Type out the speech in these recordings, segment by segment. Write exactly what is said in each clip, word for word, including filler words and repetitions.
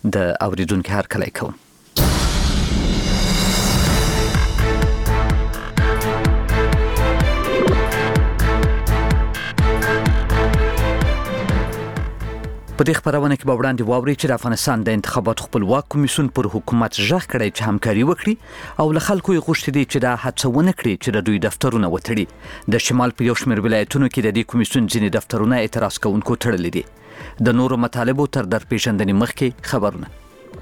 د اوریدونکو هرکلی کوم. په دې خبرونه کې به وړاندې واوري چې د افغانستان د انتخاباتو خپلواک کمیسیون پر حکومت ژغ کړی چې همکاري وکړي او له خلکو یې غوښتي دي چې دا هڅه ونه کړي چې د دوی دفترونه وتړي. د شمال په یو شمېر ولایتونو کې د دې کمیسیون ځینې دفترونه اعتراض کوونکو تړلي دي. د نورو مطالبو تر درپېژندنې مخکې خبرونه.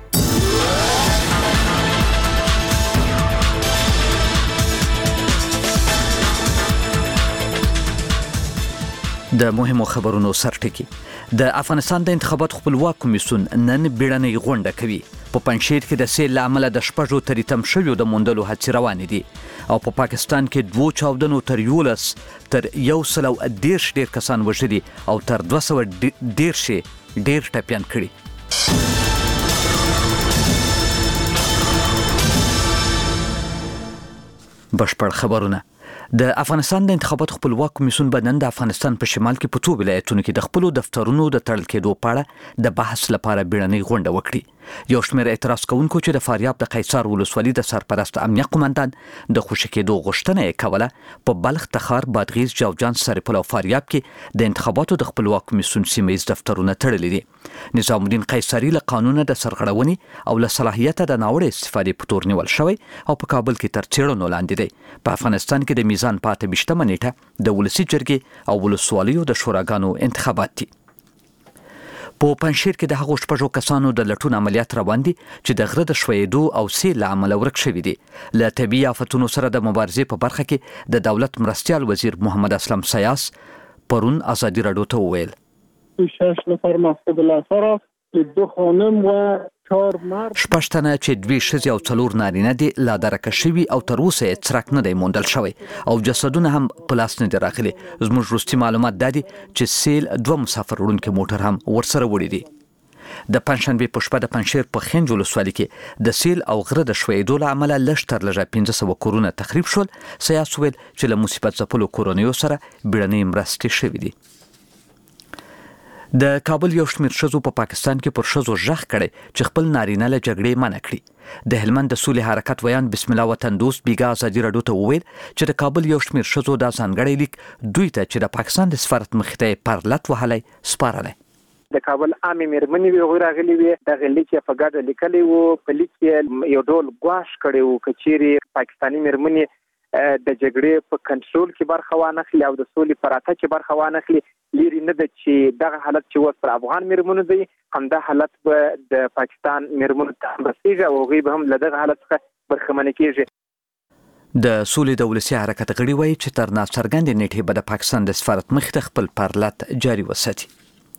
د مهمو خبرونو سرټکی. د افغانستان د انتخاباتو خپلواک کمیسیون نن بیړنۍ غونډه کوي. په پنجشیر کې د سیل له امله د شپږو تر تم شویو د موندلو هڅې روانې دي او په پا پاکستان کې دوو چاودنو تر یولس تر یو سل او دېرش ډېر کسان وژلي او تر دوه سوه دېرش ډېر ټپیان کړي. بشپړ خبرونه. د افغانستان د انتخاباتو خپلواک کمیسیون به نن د افغانستان په شمال کې په څو ولایتونو کې د خپلو دفترونو د تړل کېدو په اړه د بحث لپاره بیړنۍ غونډه وکړي. یو شمېر اعتراض کوونکو چې د فاریاب د قیصار ولسوالي د سرپرست امنیه قومندان د خوشي کېدو غوښتنه یې کوله په بلخ، تخار، بادغیس، جوزجان، سرپل او فاریاب کې د انتخاباتو د خپلواک کمیسیون سیمه ییز دفترونه تړلي دي. نظام الدین قیصري له قانونه د سرغړونې او له صلاحیته د ناوړه استفادې په تور نیول شوی او په کابل کې تر څېړنو لاندې دی. په افغانستان کې د میزان په اته ویشتمه نیټه د ولسي جرګې او ولسوالیو د شوراګانو انتخابات دي. په پنجشیر کې د هغو شپږو کسانو د لټون عملیات روان دي چې د غره د ښویېدو او سیل له امله ورک شوي دي. له طبیعي آفتونو سره د مبارزې په برخه کې د دولت مرستیال وزیر محمد اسلم سیاس پرون ازادي راډیو ته وویل: شش نفر مفقود الاثر است که دو خانم و چهار مرد. شپږ تنه چې دوی ښځې او څلور نارینه دي لا درکه شوي او تر اوسه یې څرک نه دی موندل شوی او جسدونه هم په لاس نه دي راغلي. زموږ وروستي معلومات دا دي چې سیل دوه مسافر وړونکي موټر هم ورسره وړي دي. د پنجشنبې په شپه د پنجشیر په خنج ولسوالي کې د سیل او غره د ښویېدو له امله لږ تر لږه پنځه سوه کورونه تخریب شول. سیاس وویل چې له مصیبت ځپلو کورنیو سره بیړنۍ مرستې شوي دي. د کابل یو شمېر ښځو په پاکستان کې پر ښځو ژغ کړی چې خپل نارینه له جګړې منع کړي. د هلمند د سولې حرکت ویان بسم الله وطن دوست بیګا ازادي راډیو ته وویل چې د کابل یو شمېر ښځو دا ځانګړی لیک دوی ته چې د پاکستان د سفارت مخې ته یې پر لت وهلی سپارلی. د کابل عامې مېرمنې وې هغوی راغلي وې. دغه لیک یې په ګډه لیکلی و. په لیک یې یو ډول ګواښ کړی و که چیرې پاکستاني مېرمنې د جګړې په کنټرول کې برخه وانخلي او د سولې په راتګ کې برخه وانخلي، لري نه ده چې دغه حالت چې اوس پر افغان مېرمنو دی همدا حالت به د پاکستان مېرمنو ته هم رسېږي او هغوی به هم له دغه حالت څخه برخمنې کېږي. د سولې د ولسي حرکت غړي وایي چې تر ناڅرګندې نیټې به د پاکستان د سفارت مخې ته خپل پرلت جاري وساتي.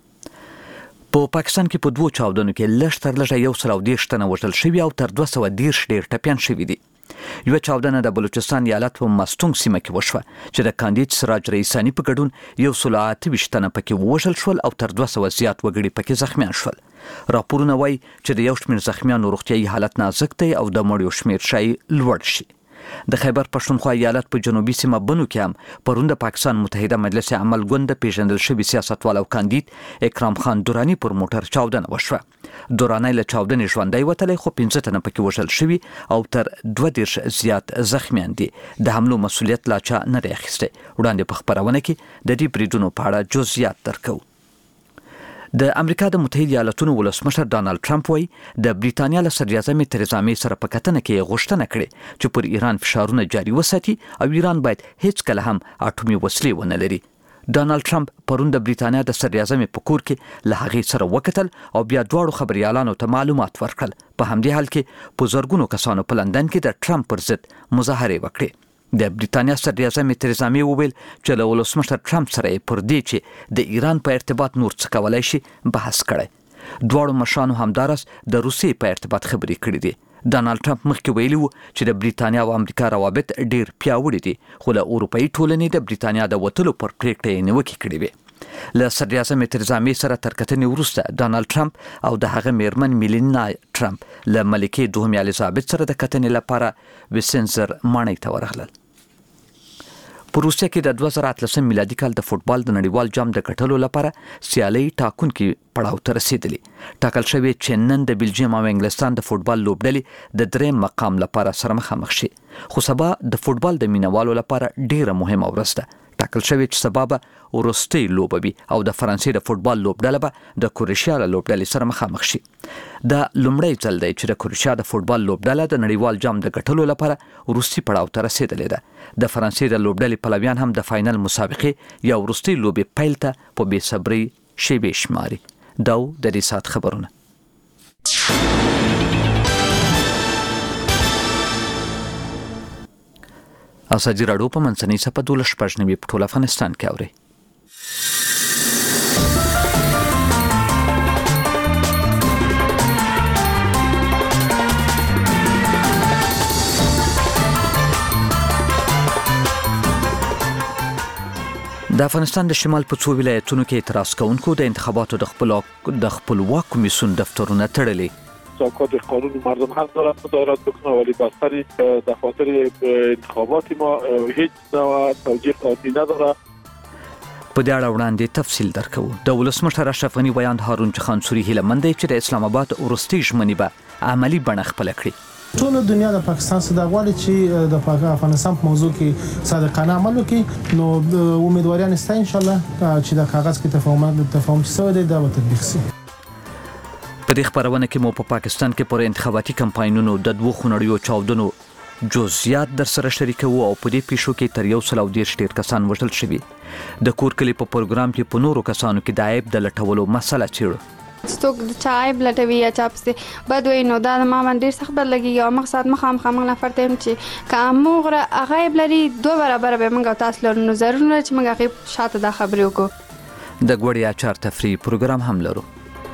په پاکستان کې په دوو چاودنو کې لږ تر لږه یو سل او دېرش تنه وژل شوي او تر دوه سوه دېرش ډېر ټپیان شوي دي. یوه چاودنه د بلوچستان ایالت په مستونګ سیمه کې وشوه چې د کاندید سراج رئیساني په ګډون یو سل او اته ویشت تنه پکې ووژل شول او تر دوه سوه زیات وګړي پکې زخمیان شول. راپورونه وایي چې د یو شمېر زخمیانو روغتیایي حالت نازک دی او د مړیو شمېر ښایي لوړ شي. د خیبر پښتونخوا ایالت په جنوبي سیمه بنو کې هم پرون د پاکستان متحده مجلس عمل ګوند پیژندل شوي سیاستوال او کاندید اکرام خان دوراني پر موټر چاودنه وشوه. دوراني له چاودنې ژوندی وتلی خو پنځه تنه پکې وژل شوي او تر دوه دېرش زیات زخمیان دي. د حملو مسؤلیت لا چا نه دی اخیستی. وړاندې په خپرونه کې د دې بریدونو په اړه جزئیات درکوو. د امریکا د متحده ایالتونو ولسمشر ډانلډ ټرمپ وایي د بریتانیا له صدراعظم تریزا مې سره په کتنه کې غوښتنه کړې چې پر ایران فشارونه جاري وساتي او ایران باید هیڅ کله هم اټومي وسلې ونه لري. ډانلډ ټرمپ پرون د بریتانیا د صدراعظم په کور کې له هغې سره وکتل او بیا دواړو خبريالانو ته معلومات ورکړل. په همدې حال کې په زرګونو کسانو په لندن کې د ټرمپ پر ضد مظاهرې وکړې. د بریتانیا صدراعظم تریزا مې وویل چې له ولسمشر ټرمپ سره یې پر دې چې د ایران په ارتباط نور څه کولی شي بحث کړی. دواړو مشرانو همداراز د روسیې په ارتباط خبرې کړې دي. ډانلډ ټرمپ مخکې ویلي و چې د بریتانیا او امریکا روابط ډېر پیاوړي دي خو له اروپایي ټولنې د بریتانیا د وتلو پر پریکړه یې نیوکې کړې وې. له صدراعظم تریزا مې سره تر کتنې وروسته ډانلډ ټرمپ او د هغه میرمن میلینیا ټرمپ له ملکې دوهمې الیزابت سره د کتنې لپاره وسنزر ماڼۍ ته ورغلل. په روسیه کې د دوه زره اتلسم میلادي کال د فوتبال د نړیوال جام د ګټلو لپاره سیالي ټاکونکي پړاو ته رسیدلې. ټاکل شوی چې نن د بلجیم او انګلستان د فوتبال لوبډلې د درېم مقام لپاره سره مخامخ شي. خو سبا د فوتبال د مینوالو لپاره ډیره مهمه ورځ ده. ټاکل شوی چې سبا به وروستۍ لوبه وي او د فرانسې د فوتبال لوبډله به د کروشیا له لوبډلې سره مخامخ شي. دا لومړی ځل دی چې د کروشیا د فوتبال لوبډله د نړیوال جام د ګټلو لپاره وروستي پړاو ته رسیدلې ده. د فرانسې د لوبډلې پلویان هم د فاینل مسابقې یا وروستۍ لوبې پیل ته په بې صبرۍ شیبې شماري. دا د دې ساعت خبرونه. ازادي راډیو په منځنۍ صفحه دولس شپږ نوي په ټول افغانستان کې اوري. د افغانستان د شمال په څو ولایتونو کې اعتراض کوونکو د انتخاباتو د خپل د خپلواک کمیسیون دفترونه تړلي. ساکات قانون مردم حق دارد مدارات بکنه ولی بستر دفاتر انتخابات ما هیچ نوع توجیه قاطعی نداره. په دې اړه وړاندې تفصیل درکو. د ولسمشر اشرف غنی ویاند هارون خان سوري هیله مند دی چې د اسلام آباد ورستي ژمنې به عملی بڼه خپل کړي. ټول دنیا د پاکستان سره غواړي چې د افغانستان په موضوع کې صادقانه عمل وکړي. نو امیدواران است ان شاء الله چې د کاغذ کې تفاهم تفاهم شوی دی دا به تطبیق شي. په دې خبرونه کې مو په پاکستان کې پر انتخاباتي کمپاینونو د دوه خونړیو چاودنو جزئیات در سره شریکو او په دې پیښو کې تر یو سل او دېرش ډیر کسان وژل شوي. د کور کلی په پروګرام کې په نورو کسانو کې د عیب د لټولو مسله چیړو. څوک د چا عیب لټوي یا چا پسې بد وایي نو دا ما باندې ډېر سخت بد لګي. او مقصد مخامخ موږ نفر ته هم چې که موږ هغه عیب لري دوه برابره به موږ تاسو لرو نو ضرور نه چې موږ هغې شاته دا خبرې وکړو. د ګوړې اچار تفریح پروګرام هم لرو.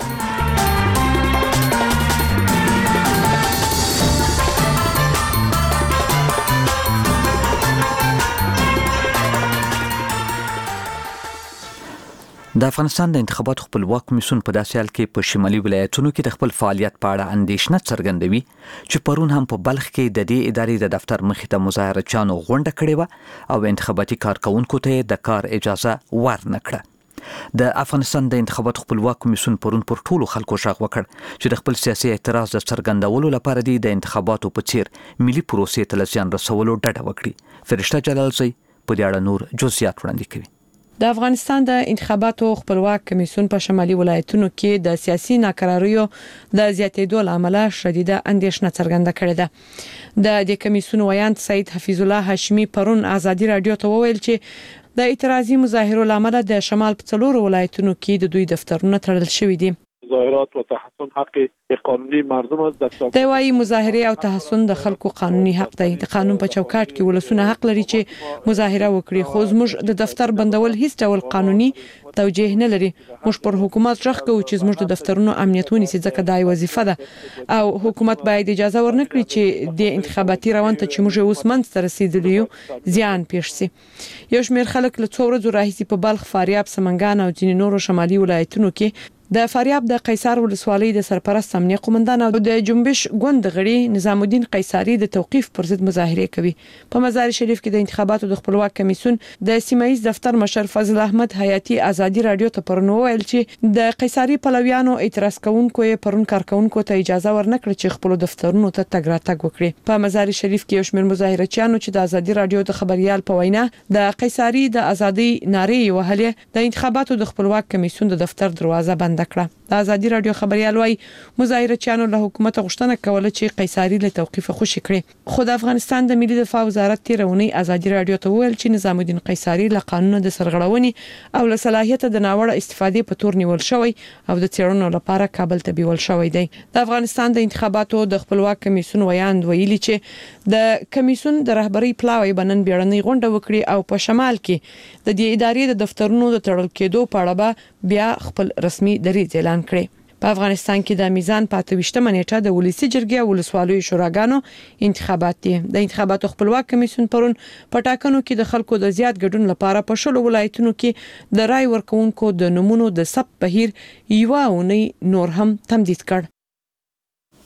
د افغانستان د انتخاباتو خپلواک کمیسیون په داسې حال کې په شمالي ولایتونو کې د خپل فعالیت په اړه اندېښنه څرګندوي چې پرون هم په بلخ کې د دې ادارې د دفتر مخې ته مظاهرچیانو غونډه کړې وه او انتخاباتي کارکونکو ته د کار اجازه ورنه کړه. د افغانستان د انتخاباتو خپلواک کمیسیون پرون پر ټولو خلکو غږ وکړ چې د خپل سیاسي اعتراض د څرګندولو لپاره دی د انتخاباتو په څیر ملي پروسې ته له زیان رسولو ډډه وکړي. فرشته جلالزی په دې اړه نور جزئیات وړاندې کوي. د افغانستان د انتخاباتو خپلواک کمیسیون په شمالي ولایتونو کې د سیاسي ناکراریو د زیاتېدو لامل شدیده اندېښنه څرګنده کړې ده. د دې کمیسیون ویاند سید حفیظ الله هاشمی پرون ازادي رادیو ته وویل چې د اعتراضي مظاهرو لامل د شمال په څلورو ولایتونو کې د دوی دفترونه تړل شوي دي. مظاهرات و تحصن حق قانوني مردم است. د وایي مظاهره او تحصن د خلکو قانوني حق دی. د قانون په چوکاټ کې ولسونه حق لري چې مظاهره وکړي خو زموږ د دفتر بندول هیڅ ډول قانوني توجیه نه لري. موږ پر حکومت ژغ کوو چې زموږ د دفترونو امنیت ونیسي ځکه دا وظیفه ده او حکومت باید اجازه ورنکړي چې د انتخاباتي روان ته چې موږ اوس منځ ته رسیدلی یو زیان پیښ شي. یو شمېر خلک له څو ورځو راهیسې په بلخ، فاریاب، سمنګان او ځینې نورو شمالي ولایتونو کې د فاریاب د قیصر ولسوالۍ د سرپرست امنیه قومندان او د جنبش ګوند غړي نظام الدین قیصری د توقيف پر ضد مظاهره کوي. په مزار شریف کې د انتخاباتو د خپلواک کمیسیون د سیمایي دفتر مشر فضل احمد حیاتی ازادي رادیو ته پرونو ویل چې د قیصری پلویانو اعتراض کوونکو یې پرون کارکونکو ته اجازه ورنکړه چې خپل دفترونو ته تګ راتګ وکړي. په مزار شریف کې یو شمېر مظاهرچیانو چې د ازادي رادیو د خبريال په وینا د قیصری د ازادي نارې وهلې د انتخاباتو د خپلواک کمیسیون د دفتر دروازه بند کړه. د ازادي رادیو خبريال وايي مظاهرچیانو له حکومت غوښتنه کوله چې قیصری له توقيف خوشي کړي. خو د افغانستان د ملي دفاع وزارت تیرونی ازادي رادیو ته ویل چې نظام الدین قیصری له قانون د سرغړونې او له صلاحیت د ناوړه استفادې په تور نیول شوی او د څېړنو لپاره کابل ته بیول شوی دی. د افغانستان د انتخاباتو د خپلواک کمیسیون ویاند ویلي چې د کمیسیون د رهبری پلاوی بنن بیړنۍ غونډه وکړي او په شمال کې د دې ادارې د دفترونو د تړل کېدو په اړه بیا خپل رسمي دریځ اعلان کړي. په افغانستان کې د میزان په اته ویشتمه نیټه د ولسی جرګې او ولسوالیو شوراګانو انتخابات دي. د انتخاباتو خپلواک کمیسیون پرون په ټاکنو کې د خلکو د زیات ګډون لپاره په شلو ولایتونو کې د رای ورکوونکو د نمونو د ثبت بهیر یو اونۍ نور هم تمدید کړ.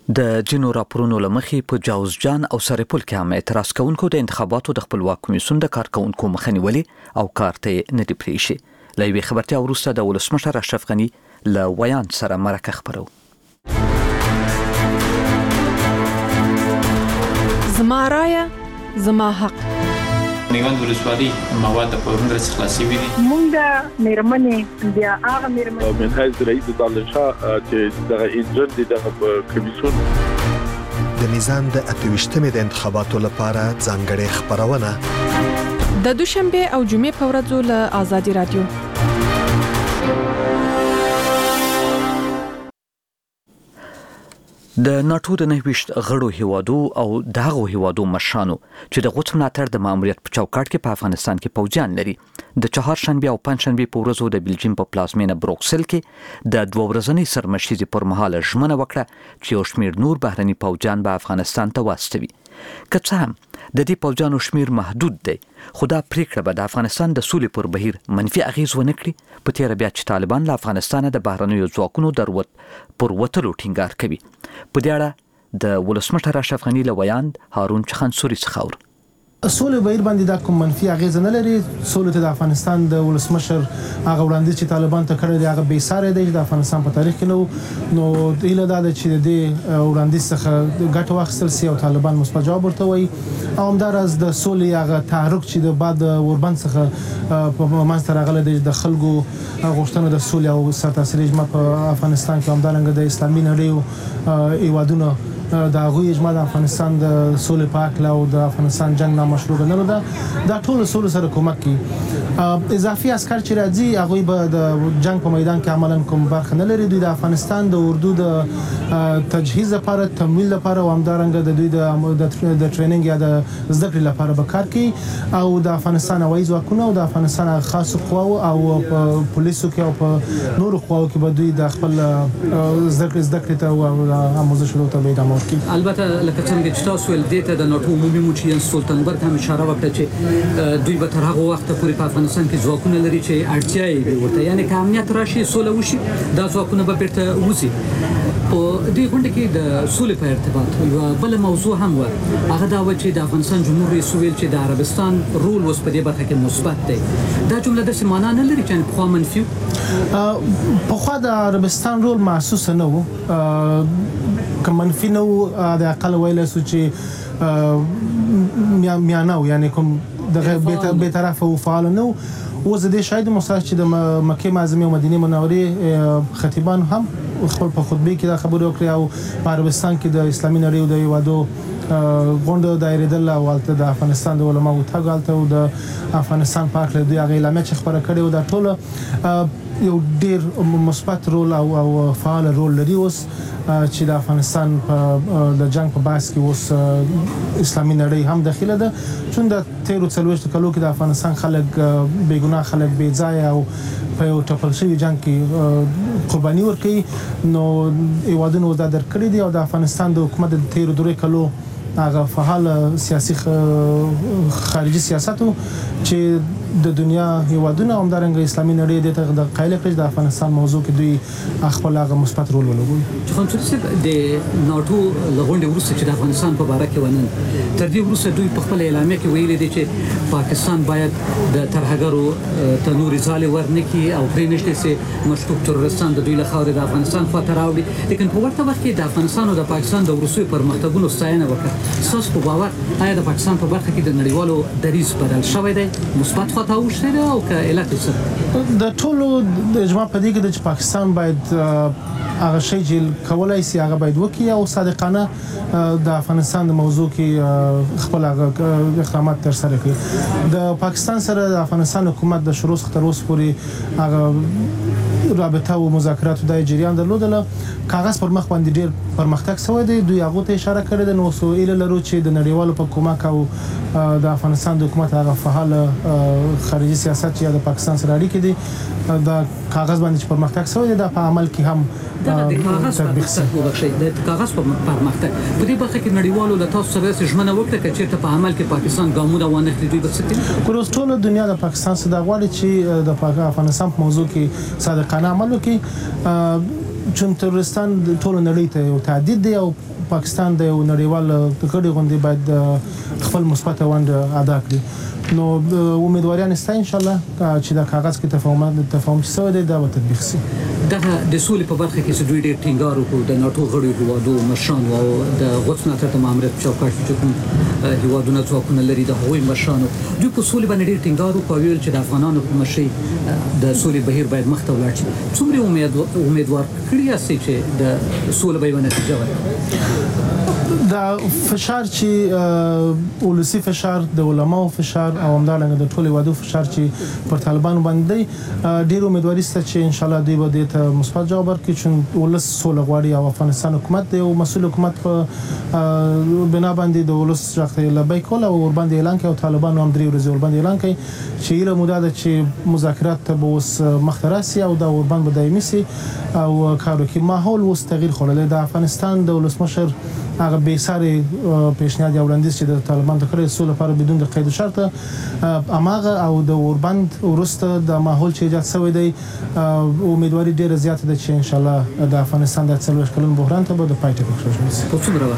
د جنو راپورونو لمخې په جاوزجان او سرپل کې هم اعتراض کوونکو د انتخاباتو د خپلواک کمیسیون د کارکونکو مخنیولې او کار ته نه دی پریښی. له یوې خبرتیا وروسته د ولسمشر اشرف غني له ویان سره مرکه خبرو. زما رایه زما حق. میوند ولسوالۍ مواد په پرون ورځ خلاصي وي. مونږ د میرمنې بیا هغه میرمنې من حیث رئیس دالشا چې د انجن د کمیسیون د میزان د اتويشتمې د انتخاباتو لپاره ځانګړې خبرونه د دوشنبه او جمعې په ورځو له آزادي رادیو. د ناتو د نهویشت غړو هیوادو او دغه هیوادو مشرانو چې د غوڅ ملاتړ د ماموریت په چوکاټ کې په افغانستان کې پوځیان لري د چهارشنبه او پنځشنبه په ورځو د بلجیم په پلازمینه بروکسل کې د دوه ورځنۍ سرمشيزي پر مهال ژمنه وکړه چې یو شمېر نور بهرني پوځیان به افغانستان ته واستوي. که څه هم د دې پوځیانو شمېر محدود دی، خو دا پریکړه به د افغانستان د سولې پر بهیر منفي اغیز ونه کړي. په تیر بیا چې طالبان له افغانستانه د بهرنیو ځواکونو دروت پر وتلو ټینګار کوي. په دې اړه د ولسمشر اشرف غني له ویان هارون چخانسوري څخه اورو. سولې بهیر باندې دا کوم منفي اغیز نه لري. سولې ته د افغانستان د ولسمشر هغه وړاندیز چې طالبان ته کړی دی هغه بې ساري دی د افغانستان په تاریخ کې نو نو ایله دا چې د وړاندیز څخه ګټه واخیستل سي او طالبان مثبت جواب ورته وایي او همدارس د سولې هغه تحرک چې د بعد اوربند څخه په منځ راغلی دی د خلکو غوښتنه د سولې او سرتاسري اجماع په افغانستان کې همدارنګه د اسلامي نړۍ ایوادونو د هغوی اجماع د افغانستان د سولې په حق او د افغانستان جنگ نامشروع ګڼل ده دا ټول سولې سره کومک کوي. اضافي عسكر چې راځي هغوی به د جنگ په میدان کې عملاً کوم برخه نه لري. دوی د افغانستان د اردو د تجهیز لپاره تمویل لپاره او همدارنګه د دوی د د ټریننګ یا د زده کړې لپاره به کار کوي او د افغانستان هوایي ځواکونه او د افغانستان خاصو قواو او پولیسو کې او په نورو قواو کې به دوی د خپل زده کړې زده کړې ته او آموزش ته به ادامه البته لکه څنګه چې تاسو ول دیته د ناتو عمومي مشیر سلطانبرګ هم اشاره وکړه چې دوی به تر هغه وخت پورې په افغانستان کې ځواکونه لري چې اړتیا یې ورته یعنی که امنیت راشي سوله وشي دا ځواکونه به بیرته وځي. په دې غونډه کې د سولې په ارتباط یو بل موضوع هم و هغه دا و چې د افغانستان جمهور رئیس ویل چې د عربستان رول اوس په دې برخه کې مثبت دی. دا جمله د سیمانه نه لري چې په خوا منفي په خوا د عربستان رول محسوس نه و که منفي نه و د اقل ویل سو چې میانو یعنی کوم دغه به طرف او فعال نه و زه د شاهد مساج چې د مکه معظمه او مدینه منورې خطیبان هم خپل په خطبه کې دا خبرې وکړې او په عربستان کې د اسلامي نړۍ او د یوادو غونډه دایره دل او د افغانستان د علماء تګالته او د افغانستان په اړه د هغه اعلامیه چې خبره کړې او دا ټول یو ډیر مثبت رول او او فعال رول لري اوس چې د افغانستان په د جنگ په بحث کې اوس اسلامي نړۍ هم داخله ده چون د تیرو څلوېښت کلو کې د افغانستان خلک بې ګناه خلک بې ځایه او په یو ټپل شوي جنگ کې قرباني ورکوي نو هیوادونو دا درکړي دي او د افغانستان د حکومت د تیرو درې کلو هغه فعال سیاسي خارجي سیاست چې د دنیا هیوادونو همدارنګه اسلامي نړۍ د قایل کړي د افغانستان موضوع کې دوی خپل هغه مثبت رول ولوبوي. خو د ناتو لغونډه ورسره چې د افغانستان په اړه کې ونن تر دې ورسره دوی په خپل اعلامیه کې ویلي دي چې پاکستان باید د ترهګرو تنوري ځاله ورنکي او پرې نشته چې مشکوک ترورستان د دوی له خاورې د افغانستان خواته راوړي لیکن په ورته وخت کې د افغانستان او د پاکستان د ورسوي پرمختګونو ستاینه وکړه. تاسو په باور آیا د پاکستان په برخه کې د نړیوالو دریځ بدل شوی دی مثبت خواته اوښتل او که علت څه د ټولو د اجماع په دې کې د پاکستان باید هغه شی چې کولای شي هغه باید وکړي او صادقانه د افغانستان د موضوع کې خپل اقدامات تر سره کړي. د پاکستان سره د افغانستان حکومت د شروع څخه تر اوسه پورې هغه رابطه او مذاکرات د جریان درلودله کاغذ پر مخ باندې ډیر پرمختګ شوی دی. دوی هغه ته اشاره کړې ده نو سویل لرو چې د نړیوالو په کومک او د افغانستان د حکومت هغه فعال خارجي سیاست یا د پاکستان سره اړیکې دي دا کاغذ باندې چې پرمختګ شوی دی دا په عمل کې هم د کاغذ پرمختګ د کاغذ پرمختګ په دې برخه کې نړیوالو له تاسو سره ژمنه وکړه چې په عمل کې پاکستان ګامونه وانخلي دوی به څه کوي. ټول دنیا د پاکستان سره غواړي چې د افغانستان په موضوع کې صادقانه عمل وکړي. چون تروریستان د ټولو نړۍ ته یو تهدید دی او پاکستان د یو نړیوال کډې غونډې باید خپل مثبت ونډه ادا کړي نو امیدواران است ان شاء الله چې دا کاغذ کې تفاهم تفاهم شوی دی دا به تطبیق شي دغه د سولې په برخه کې چې دوی ډېر ټینګار وکړو د ناتو غړو هیوادو مشرانو او د غوښتنه تر ماموریت په چوکاټ کې کوم هیوادونه ځواکونه لري د هغوی مشرانو دوی په سولې باندې ډېر ټینګار وکړ چې د افغانانو په مشرۍ د سولې بهیر باید مخ ته ولاړ شي څومره امید امیدوار کړی یاست چې د سولې به نتیجه ورکړي دا فشار چې ولسی فشار د علماو فشار او همدارنګه د ټولو وادو فشار چې پر طالبانو باندې ډیر امیدواري ست چې ان شاء الله دوی به د مثبت جواب ورکړي چې ولس سوله غواړي او افغانستان حکومت د یو مسؤل حکومت په بنا باندې د ولس ځخته لبیک کول او ور باندې اعلان کوي او طالبانو هم درې ورځې ور باندې اعلان کوي چې له موده د چې مذاکرات ته به اوس مخترسي او د ور باندې دایمي سي او کارو کې ماحول اوس تغییر خلل د افغانستان د ولسمشر هغه به ساري پیشنهاد یا وړاندیز چې د طالبان د کړې سول لپاره بدون د قید شرط اماغه او د اوربند ورسته د ماحول چې ایجاد شوی دی امیدواري ډیره زیاته ده چې ان شاء الله د افغانستان د څلور کلن بحران ته به د پایټه پکښ شي په څومره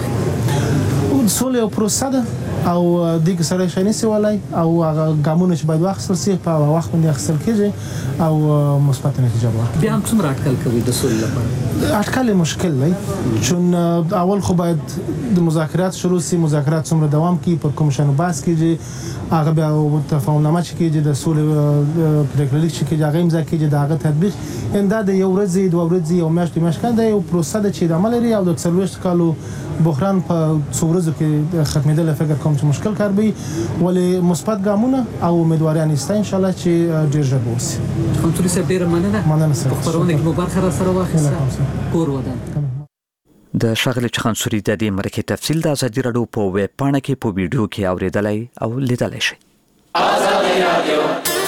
وخت سول یو پروسه ده او دغه سره شنی سوالای او هغه ګامونه چې باید واخیستل شي په وخت باندې اخیستل کیږي او مثبت نتیجه ورکړي بیا هم څومره اټکل کوي د سول لپاره اټکل مشکل دی چون اول خو باید د مذاکرات شروع سي مذاکرات څومره دوام کوي پر کمیشن باس کیږي هغه بیا تفاهمنامه چې کیږي د سول پریکړه چې کیږي هغه امضا کیږي د هغه تطبیق انده د یو ورځې دوه ورځې او میاشتې میاشتې د یو پروسه د چې د عمل لري او د څلويشت کالو بحران په څورزو کې ختمېدل فکر کوم چې مشکل کار به ولی مثبت ګامونه او امیدواران است ان شاء الله چې ډیر ژر وسی کنټرول سره ډیر مننه مننه سره په خبرونه کې مبارک را سره واخیسته کور ودان د شغله چخانسوري د دې مرکه تفصیل د ازادي رادیو په ویب پاڼه کې په ویډیو کې اوریدلای او لیدلای شئ ازادي رادیو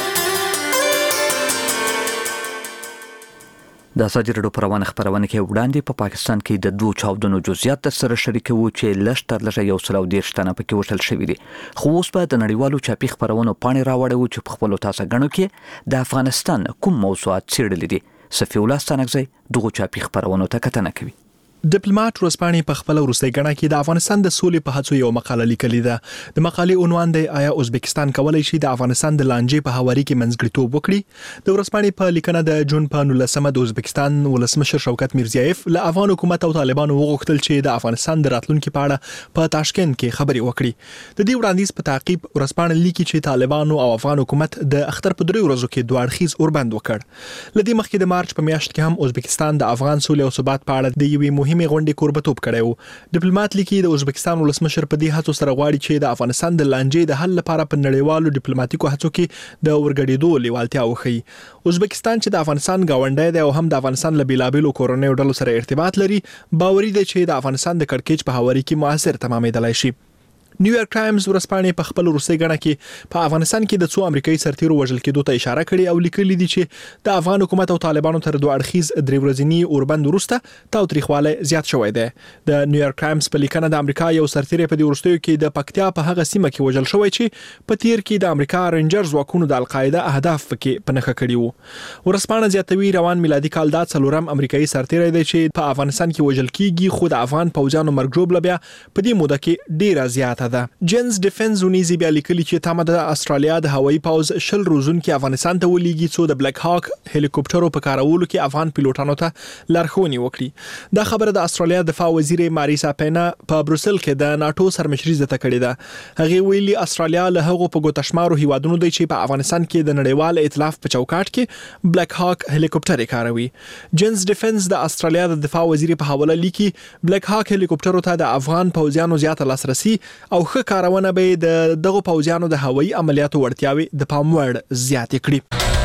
د ازادي رادیو پروانه خبرونه کې وړاندې په پاکستان کې د دوه چاودنو جزئیات سره شریکو چې لږ تر لږه یو سل او دیرش تنه پکې وشل شوی دي خو اوس په د نړیوالو چاپی خبرونو پاڼې راوړو چې په خپل تاسو غنو کې د افغانستان کوم موضوعات څېړل دي صفي الله ستانګزي دغه چاپی خبرونو ته کتنه کوي ډیپلوماټ روسپانې په خپل وروستي غڼه کې د افغانستان د سولې په هڅو یو مقاله لیکلې ده د مقالې عنوان دی آیا ازبکستان کولای شي د افغانستان د لانجې په حواري کې منځګړیتوب وکړي د ورسپانې په لیکنه د جون په نولسمه د ازبکستان ولسمشر شوکت میرزیایف له افغان حکومت او طالبانو وغوښتل چې د افغانستان د راتلونکو په اړه په تاشکند کې خبري وکړي د دې وړاندیز په تعقیب ورسپانې لیکي چې طالبانو او افغان حکومت د اختر په درې ورځو کې دوه اړخیز اوربند وکړ لدې مخکې د مارچ په میاشت کې هم ازبکستان د افغان سولې او ثبات په اړه د یوې مهمه غونډې کوربه کړو ډیپلوماټ لیکي د ازبکستان ولسمشر په دې هڅو سره غواړي چې د افغانستان د لانجې د حل لپاره په نړیوالو ډیپلوماټیکو هڅو کې د ورګډېدو لیوالتیا وښيي ازبکستان چې د افغانستان گاونډی دی او هم د افغانستان له بیلابېلو کورنیو ډلو سره ارتباط لري باوري دی چې د افغانستان د کړکېچ په حواري کې موثر تمامېدلای شي نیویارک ټایمز ورسپانې په خپل وروستي غڼه کې په افغانستان کې د څو امریکایي سرتیرو وژل کېدو ته اشاره کړې او لیکلي دي چې د افغان حکومت او طالبانو تر دوه اړخیز درې ورځنی اوربند وروسته تاوتریخواله زیات شوی دی د نیویارک ټایمز په لیکنه د امریکا یو سرتیر په دې وروستیو کې د پکتیا په هغه سیمه کې وژل شوی چې په تیر کې د امریکا رینجرز واکونو د القاعده اهداف کې پنهخه کړي وو ورسپانه زیاتوي روان میلادي کال دا څلورم امریکایي سرتیر دی چې په افغانستان کې وژل کیږي خو د افغان پوځیانو مرګ جوړ بیا په دې موده کې ډیره زیاته ده جنز ډیفنس ونیزي بیا لیکلي چې تمه د استرالیا د هوایي پوز شل روزونکو افغانستان ته ولېږي څو د بلیک هاک هلیکوپټرو په کارولو کې افغان پیلوټانو ته لارښوونې وکړي دا خبره د استرالیا دفاع وزیر ماریسا پینا په بروسل کې د ناتو سرمشري زده کړې ده هغه ویلي استرالیا له هغو په ګوتشمارو هیوادونو دی چې په افغانستان کې د نړیوال ائتلاف په چوکاټ کې بلیک هاک هلیکوپټر کاروي جنز ډیفنس د استرالیا د دفاع وزیر په حواله لیکي بلیک هاک هلیکوپټرو ته د افغان پوځیانو زیات لاسرسي او ښه کارونه به د دغه پوځیانو د هوایي عملیاتو وړتیاوي د پام وړ زیاتې کړي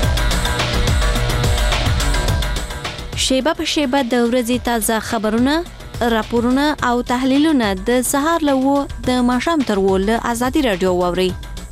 شیبه په شیبه د ورځې تازه خبرونه راپورونه او تحلیلونه د سهار لوو د ماښام تر وو له ازادي رادیو واوري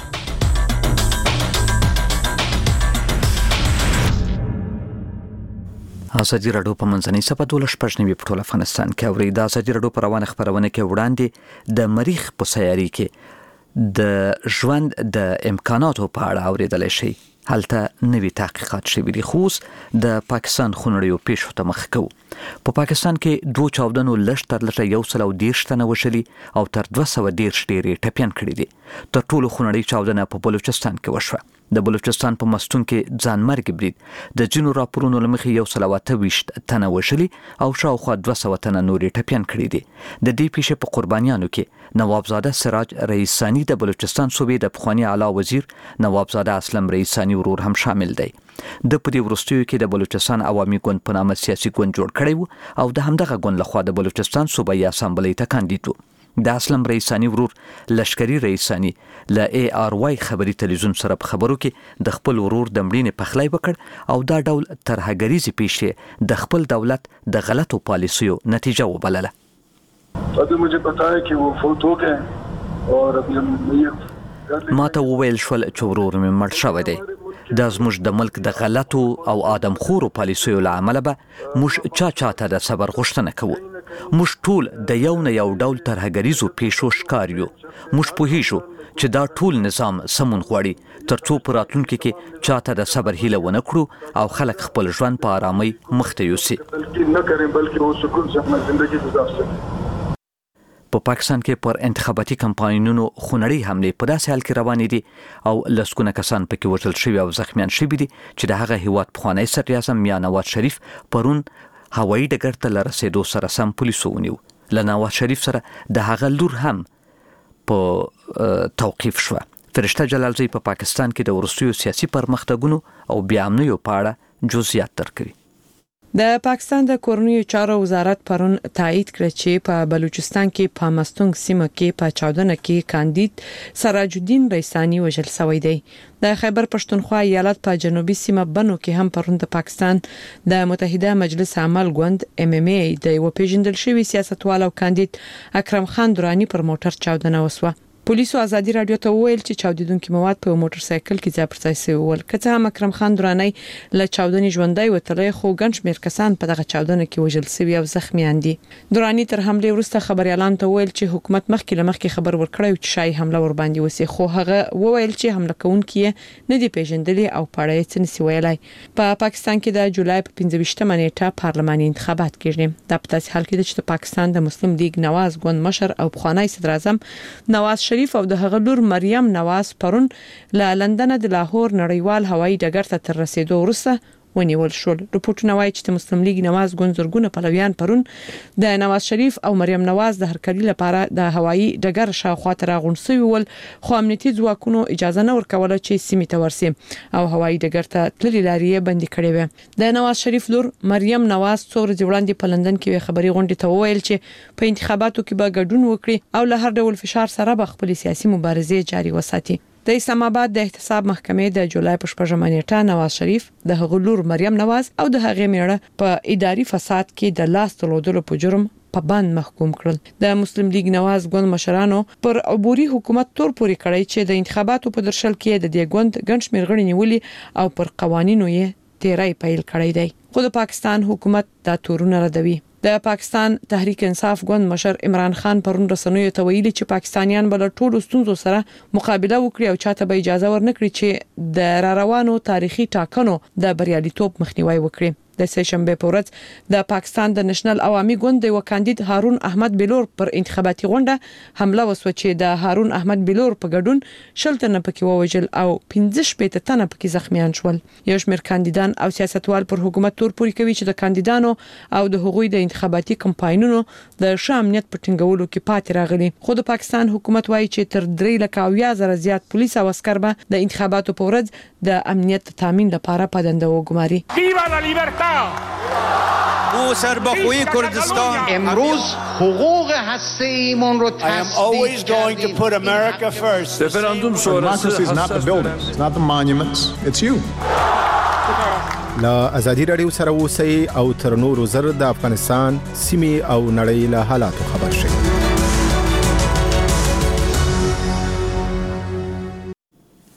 ازادي رادیو په منځنۍ صفه دولس پښنوي په ټول افغانستان کې اوري د ازادي رادیو پروانه خبرونه کې وړاندې د مریخ په سیاري کې د ژوند د امکاناتو په اړه اوریدل شي هلته نوي تحقیقات شوي دي خو د پاکستان خونړیو پیښو ته مخ کوو. په پاکستان کې دوه چاودنو لږ تر لږه یو سل او دېرش تنه وشلي او تر دوه سوه دېرش ډېرې ټپیان کړي دي. تر ټولو خونړۍ چاودنه په بلوچستان کې وشوه. د بلوچستان په مستون کې ځانمرګ برید د ځینو راپورونو له مخې یو سل او اته ویشت تنه وشلي او شاوخوا دوه سوه تنه نورې ټپیان کړي دي. د دې پیښې په قربانیانو کې نوابزاده سراج رئیس ثاني د بلوچستان صوبې د پخواني اعلی وزیر نوابزاده اسلم رئیس ثاني ورور هم شامل دی. د په دې وروستیو کې د بلوچستان عوامي ګوند په نامه سیاسي ګوند جوړ کړی و او د همدغه ګوند لخوا د بلوچستان صوبایي اسامبلۍ ته کاندید و. د اسلم رئیس ثاني ورور لشکري رئیس ثاني ل ای آر واي خبري تلویزیون سره په خبرو کې د خپل ورور د مړینې پخلی وکړ او دا ډول ترهګریزي پیښې د خپل دولت د غلطو پالیسیو نتیجه وبلله. ابھی مجھے پتا ہے کہ وہ فوت ہو گئے اور ابھی ہم ما ته وویل شول چې ورور مې مړ شوی دی. دا زموږ د ملک د غلطو او آدمخورو پالیسیو له امله به موږ چا چاته د صبر غوښتنه کوو. موږ ټول د یو نه یو ډول ترهګریزو پیښو ښکار یو. موږ پوهیږو چې دا ټول نظام سمون غواړي تر څو په راتلونکي کې چاته د صبر هیله ونه کړو او خلک خپل ژوند په آرامۍ مخته یوسي. په پاکستان کې پر انتخاباتي کمپاینونو خونړۍ حملې په داسې حال کې روانې دي او لسګونه کسان پکې وژل شوي او زخمیان شوي دي چې د هغه هیواد پخوانی صدر اعظم میا نواز شریف پرون هوایي ډګر ته له رسېدو سره سم پولیسو ونیو. له نواز شریف سره د هغه لور هم په توقیف شوه. فرشته جلالزی په پاکستان کې د وروستیو سیاسي پرمختګونو او بیا امنیو په اړه جزئیات درکوي. د پاکستان د کورنیو چارو وزارت پرون تایید کړ چې په بلوچستان کې په مستونګ سیمه کې په چاودنه کې کاندید سراج الدین رئیسانی وژل شوی دی. د خیبر پښتونخوا ایالت په جنوبي سیمه بنو کې هم پرون د پاکستان د متحده مجلس عمل ګوند ام ام ای د یو پیژندل شوی سیاستوال او کاندید اکرم خان درانی پر موټر چاودنه وسوه. پولیسو ازادي رادیو ته وویل چې چاودیدونکو مواد په موټر سایکل کې ځای پر ځای شوي ول. کته هم اکرم خان درانی له چاودنې ژوندۍ وتلی خو ګڼ شمېر کسان په دغه چاودنه کې وژل شوي او زخمیان دي. درانی تر حمله وروسته خبريالان ته وویل چې حکومت مخکې له مخکې خبر ورکړی چې شای حمله ور باندې وسی خو هغه وویل چې حمله کوونکي نه دی پیژندلي او پاړې څه نسی ویلای. په پاکستان کې د جولای په پنځه ویشتمه نیټه پارلماني انتخابات کېږي. د پتاسي حال کې د پاکستان د مسلم لیگ نواز ګوند مشر او پخوانی صدر اعظم نواز شریف او د هغه مریم نواز پرون له لندن د لاهور نړیوال هوایي ډګر ته تر رسیدو وروسته ونیول شول. رپورټونه وایي چې د مسلم لیگ نواز ګوند زرګونه پلویان پرون د نواز شریف او مریم نواز د هرکلي لپاره د هوایي ډګر شاوخوا ته راغونډ شوي ول خو امنیتي ځواکونو اجازه نه ورکوله چې سیمې ته ورسي او هوایي ډګر ته تللي لارې بندي کړې وې. د نواز شریف لور مریم نواز څو ورځې وړاندې په لندن کې خبري غونډې ته وویل چې په انتخاباتو کې به ګډون وکړي او له هر ډول فشار سره به خپل سیاسي مبارزې جاري وساتي. د اسلام آباد د احتساب محکمې د جولای په شپږمه نیټه نواز شریف د هغه لور مریم نواز او د هغې میړه په اداري فساد کې د لاس تلودلو په جرم په بند محکوم کړل. د مسلم لیگ نواز ګوند مشرانو پر عبوري حکومت تور پوري کړی چې د انتخاباتو په درشل کې د دې ګوند ګڼ شمېر غړي نیولي او پر قوانینو یې تیرای پیل کړی دی. خو د پاکستان حکومت دا تورونه ردوي. د پاکستان تحریک انصاف ګوند مشر عمران خان پرون رسنیو ته ویلي چې پاکستانیان بل ټولو ستونزو سره مقابله وکړي او چاته به اجازه ورنکړي چې د را روانو تاریخي ټاکنو د بریالیتوب مخنیوي وکړي. د سه شنبه په ورځ د پاکستان د نېشنل عوامي ګوند د وکاندید هارون احمد بلور پر انتخاباتي غونډه حمله وسوه چې د هارون احمد بلور په ګډون شلتنه پکې ووجل او پنځه شپږ تنه پکې زخمیان شول. یو شمېر کاندیدان او سیاستوال پر حکومت تور پوري کوي چې د کاندیدانو او د حقوقي د انتخاباتي کمپاینونو د شامنیت په ټینګولو کې پاتې راغلي. خو د پاکستان حکومت وایي چې تر درې لک او یا زره زیات پولیس او عسكر به د انتخاباتو په ورځ د امنیت تامین لپاره پابند وګماري. او سربخوی کردستان امروز حقوق هسته ایمون رو I am always going to put America first. Referandum sonrası is not the buildings, it's not the monuments, it's you. لا ازادي رادیو سره اوسئ او تر نورو زر د افغانستان سیمې او نړۍ له حالاتو خبر شئ.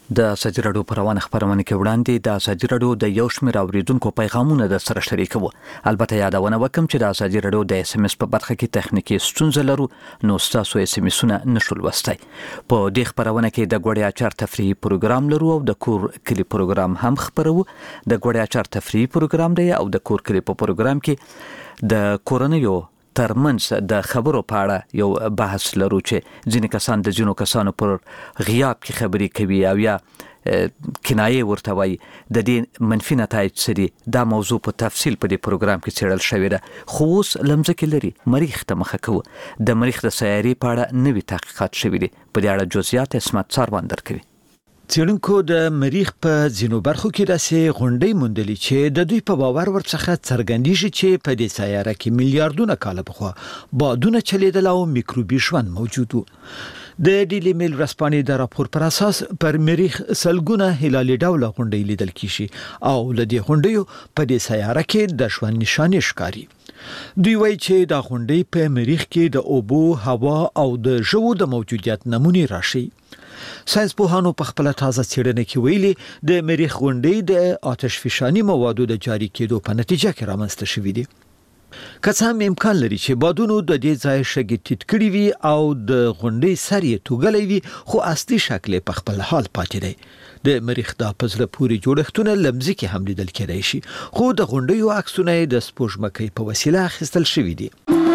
د ازادي راډیو په روانه خبرونه کې وړاندې د ازادي راډیو د یو شمېر اوریدونکو پیغامونه د سره شریکو. البته یادونه وکم چې د ازادي راډیو د اس ام اس په برخه کې تخنیکی ستونزې لرو، نو تاسو اس ام اسونه نشو لوستای. په دې خبرونه کې د ګوړې اچار تفریحي پروګرام لرو او د کور کلی پروګرام هم خبرو. د ګوړې اچار تفریحي پروګرام دی او د کور کلی په پروګرام کې د کورنیو ترمنځ د خبرو په اړه یو بحث لرو چې ځینې کسان د ځینو کسانو پر غیاب کې خبرې کوي او یا کنایه ورته وایي. د دې منفي نتایج څه دي؟ دا موضوع په تفصیل په دې پروګرام کې څېړل شوې ده، خو اوس لمځکې لري مریخ ته مخه کوو. د مریخ د سیارې په اړه نوي تحقیقات شوي دي. په دې اړه جزئیات اسمت څاروان درکوي. څېړونکو د مریخ په ځینو برخو کې داسې غونډۍ موندلې چې د دوی په باور ورڅخه څرګندېږي چې په دې سیاره کې میلیارډونه کاله پخوا بادونه چلیدل او میکروبي ژوند موجود و. د ډیلی میل ورځپاڼې د راپور پر اساس پر مریخ سلګونه هلالي ډوله غونډۍ لیدل کیږي او له دې غونډیو په دې سیاره کې د ژوند نښانې ښکاري. دوی وایي چې دا غونډۍ په مریخ کې د اوبو، هوا او د ژوو د موجودیت نمونې راشي. ساینس پوهانو په خپل تازه څېړنه کې ویلي د مریخ غونډۍ د آتش فشاني موادو د جاری کېدو په نتیجه کې رامنځته شوې دي. که څه هم امکان لري چې بادونو د دې ځای شګې ټیټ کړي وي او د غونډۍ سر یې توږلی وي، خو اصلي شکل یې په خپل حال پاتې دی. د مریخ دا په زړه پورې جوړښتونه له مځکې هم لیدل کېدای شي، خو د غونډیو عکسونه یې د سپوږمکۍ په وسیله اخیستل شوي دي.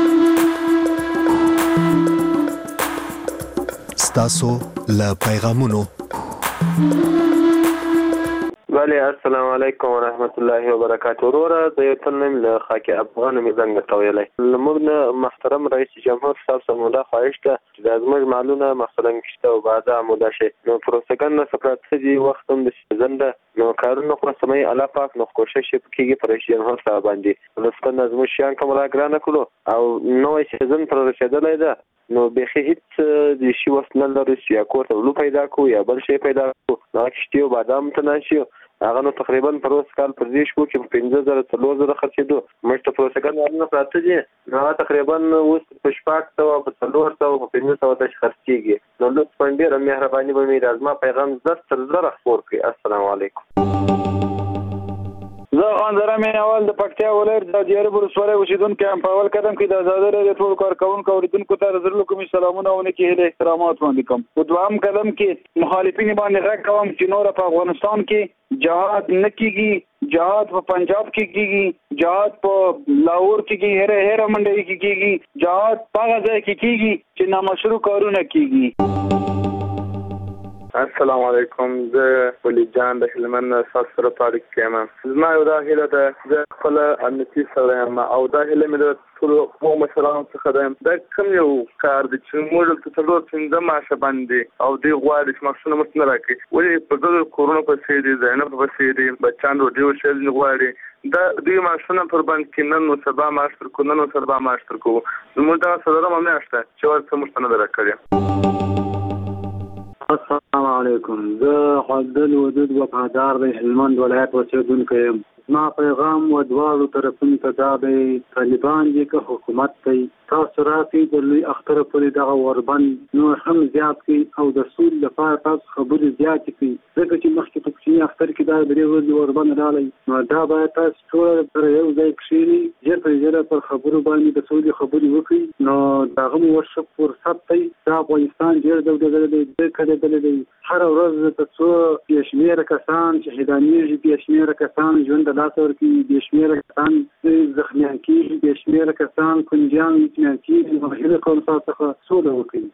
ستاسو له پیغامونو بله السلام علیکم و رحمت الله و برکاته. وروره د یو تن نیم له خاک افغان مې زنګ درته ویلی. زموږ نه محترم رئیس جمهور صاحب څخه مو دا خواهش ده چې دا زموږ مالونه مثلا کشته او بعده عموده شي، نو پروسګن نه سپرات دي وخت هم د زنده نو کارونه خو سمې الله پاک نو کوشش کیږي پر رئیس جمهور صاحب باندې لسکن زموږ شیان کوم را ګرانه کړو او نوې سیزن پر رسیدلای ده، نو به هیڅ د شی وسنه لري چې یا کوته ولو پیدا کو یا بل شي پیدا کو نو کشتیو بادام تناشي هغه نو تقریبا پر اوس کال پر دې شو چې پنځه زره څلور زره خرڅېدو مشته پروسګن ورنه پراته دي، نو تقریبا اوس په شپږ سوه په څلور سوه په پنځه سوه تاش خرڅېږي. نو لطفا ډېره مهرباني به مې لازمه پیغام زر تر زر خپور کړئ. السلام علیکم. زه خاندره مې اول د پکتیا ولایت د دیارې ولسوالۍ اوسېدونکی یم. په اول قدم کې د ازادۍ راډیو ټولو کارکوونکو اورېدونکو ته د زړه کومې سلامونه او نیکې هیلې احترامات وړاندې کوم. په دوهم قدم کې مخالفین باندې غږ کوم چې نوره په افغانستان کې جهاد نه کیږي، جهاد په پنجاب کې کیږي، جهاد په لاهور کې کیږي، هره هره منډي کې کیږي، جهاد په هغه ځای کې کیږي چې نامشروع کارونه کیږي. السلام علیکم. زه ولی جان د هلمند ساس سره تعلق کوم. زما یو دا هیله ده زه خپل امنیتي سره یم او دا هیله مې د ټولو قوم مشرانو څخه ده دا کوم یو کار دی چې موږ ته څلور پنځه ماشه باندې او دی غواړي چې مخصوص مت نه راکړي ولې په ګل کورونه پسې دي زینب پسې دي بچان روډیو شل غواړي دا دوی ماشونه پر باندې کینن نو سبا ماشتر کو نو سبا ماشتر کو موږ دا سره مې اشته چې ورته مشته نه راکړي. السلام علیکم. زه عبدل ودود وفادار د هلمند ولایت اوسیدونکی یم. زما پیغام و دواړو طرفونو ته دا دی طالبان دي که حکومت کوي تاسو راځئ د لوی اختر پورې دغه وربند نور هم زیات کړئ او د سولې لپاره تاسو خبرې زیاتې کړئ ځکه چې مخکې په کوچني اختر کې دا درې ورځې وربند راغلی نو دا باید تاسو ټول سره یو ځای کښېنئ ژر تر ژره پر خبرو باندې د سولې خبرې وکړئ نو د هغه مو ورشه فرصت دی دا افغانستان ډېر ډولډلی دی ډېر کډېدلی دی هره ورځ ته څو بې شمېره کسان شهیدانېږي بې شمېره کسان ژوند د لاسه ورکوي بې شمېره کسان زخمیان کېږي بې شمېره کسان کونجیان اطمینان کېږي نو هیله کوم تاسو څخه سوله وکړئ.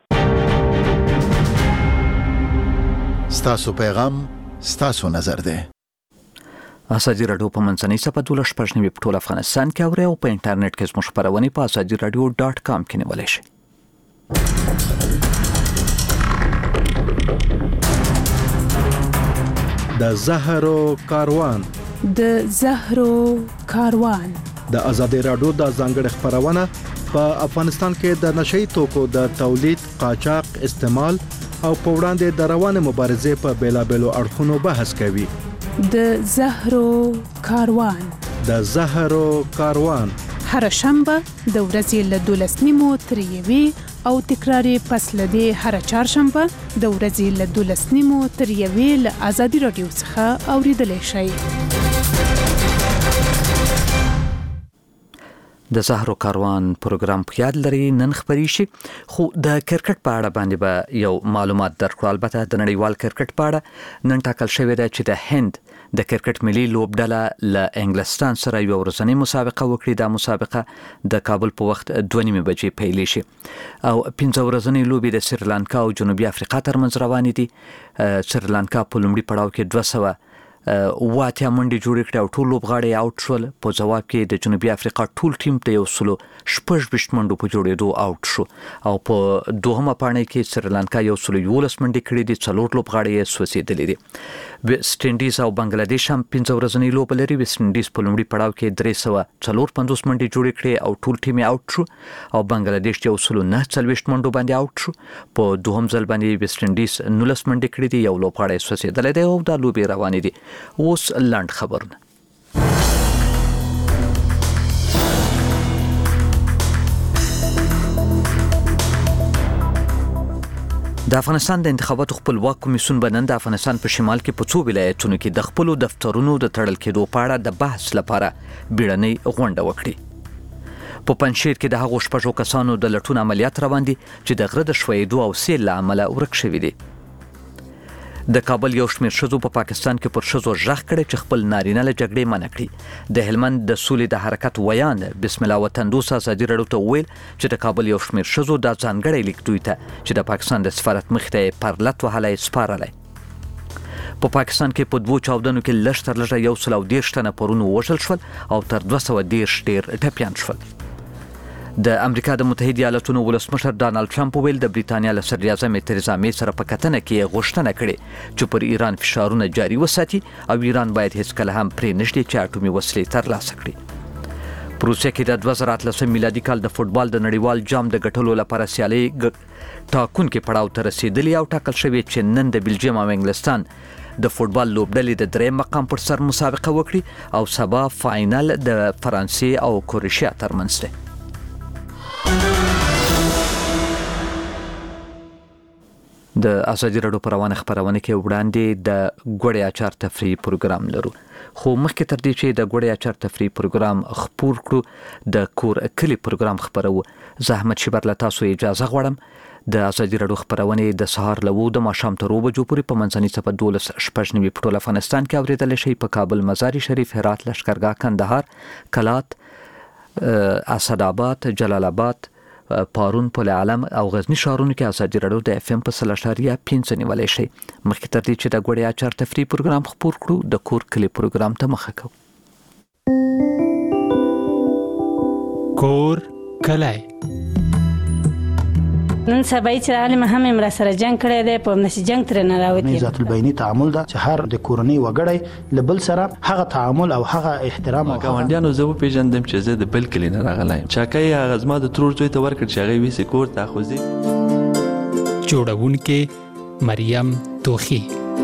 ستاسو پیغام ستاسو نظر دی. ازادي راډیو په منځنۍ صفحه دولس شپږ نوي په ټول افغانستان کې اوري او په انټرنیټ کې زموږ خبرونه په ازادي راډیو ډاټ کام کې نیولای شئ. د زهرو کاروان د زهرو کاروان د ازادي راډیو د ځانګړي خبرونه په افغانستان کې د نشئی توکو د تولید، قاچاق، استعمال او په وړاندې د روانه مبارزې په بیلابېلو اړخونو بحث کوي. د زهرو کاروان د زهرو کاروان هر شنبه د ورځې له دولس نیمو تر یوې او تکرار پس له دې هر چهارشنبه د ورځې له دولس نیمو تر یوې له آزادي رادیو څخه اوریدلی شئ. د زهرو کاروان پروګرام په یاد لري نن خبري شي خو د کرکټ په اړه باندې به با یو معلومات درکړو. البته د نړیوال کرکټ په اړه نن ټاکل شوی دی چې د هند د کرکټ ملي لوبډله له انګلستان سره یو ورځنی مسابقه وکړي. دا مسابقه د کابل په وخت دوه نیمې بجې پیل شي او پنځه ورځنی لوبې د سریلانکا او جنوبي افریقا ترمنځ روانې دي. سریلانکا په لومړي پړاو کې دوه سوه واته منډي جوړ کړ او ټول لوبغاړي اوټ شول. په جواب کې د جنوبي افریقا ټول ټیم ته یو سلو شپږ بشت منډو په جوړېدو اوټ شو او په دوهمه پاڼه کې سریلانکا یو سلو یولس منډي کړې دي. څلور لوبغاړي یې سوځېدلي دي. ویسټ انډیز او بنگلاديش هم پنځه ورځنی لوب لري. ویسټ انډیز په لومړي پړاو کې درې سوه څلور پنځوس منډي جوړ کړې او ټول ټیم یې اوټ شو او بنگلاديش یو سلو نه څلوېښت منډو باندې اوټ شو. په دوهم ځل باندې ویسټ انډیز نولس منډي کړې دي. یو لوبغاړی سوځېدلی دی او دا لوبې روانې دي. اوس لاند خبرونه. د افغانستان د انتخاباتو خپلواک کمیسیون به نن د افغانستان په شمال کې په څو ولایتونو کې د خپلو دفترونو د تړل کېدو په اړه د بحث لپاره بیړنۍ غونډه وکړي. په پنجشیر کې د هغو شپږو کسانو د لټون عملیات روان دي چې د غره د ښویېدو او سیل له امله ورک شوي دي. د کابل یو شمېر ښځو په پاکستان کې پر ښځو غږ کړی چې خپل نارینه له جګړې منع کړي. د هلمند د سولې د حرکت ویان بسم الله وطندوس ازادي راډیو ته وویل چې د کابل یو شمېر ښځو دا ځانګړی لیک دوی ته چې د پاکستان د سفارت مخې ته یې پرلت وهلی سپارلی. په پاکستان کې په دوو چاودنو کې لږ تر لږه یو سل او دېرش تنه پرون ووژل شول او تر دوه سوه دېرش ډېر ټپیان شول. د امریکا د متحده ایالاتونو ولسمشر ډانلډ ټرمپ ویل د بریتانیا له صدراعظم تریزا مې سره په کتنه کې غوښتنه کړې چې پر ایران فشارونه جاري وساتي او ایران باید هیڅکله هم پرې نږدې چې اټومي وسلې ترلاسه کړي. په روسیه کې د دوه زره اتلسم میلادي کال د فوټبال د نړیوال جام د ګټلو لپاره سیالۍ ټاکونکي پړاو ته رسیدلي او ټاکل شوی چې نن د بلجیم او انګلستان د فوټبال لوبډلې د دریم مقام پر سر مسابقه وکړي او سبا فاینل د فرانسې او کروشیا ترمنځ دی. د ازادي راډیو په روانه خبرونه کې وړاندې د ګوړې اچار تفریحي پروګرام لرو خو مخکې تر دې چې د ګوړې اچار تفریحي پروګرام خپور کړو د کور کلی پروګرام خبرو. زه احمد شیبر له تاسو اجازه غواړم. د ازادي راډیو خبرونه د سهار له د ماښام تر اوه بجو پورې په منځني څپه دولس شپږ نوي په ټول افغانستان کې اورېدلی شئ. په کابل، مزار شریف، هرات، لښکرګاه، کندهار، کلات، اسداباد، جلال آباد، پارون، پل عالم او غزنی ښارونو کې ازادي راډیو د اف ام په سل اشاریه پنځه نیولی شئ. مخکې تر دې چې د ګوړې اچار تفریحي پروګرام خپور کړو د کور کلی پروګرام ته مخه کوو. کور کلی نن سبا چې عالم هم امر سره جنگ کړی دی په نشي جنگ تر نه راوتی. ذات البینی تعامل دا چې هر د کورنۍ وګړی لبل سره هغه تعامل او هغه احترام او ګاونډیانو زه په پیژندم چې زه د بل کلی نه راغلایم. چاکای هغه زما د ترور زوی ته ورکړ چې هغه ویسې کور ته خوځي. جوړونکې مریم توخی.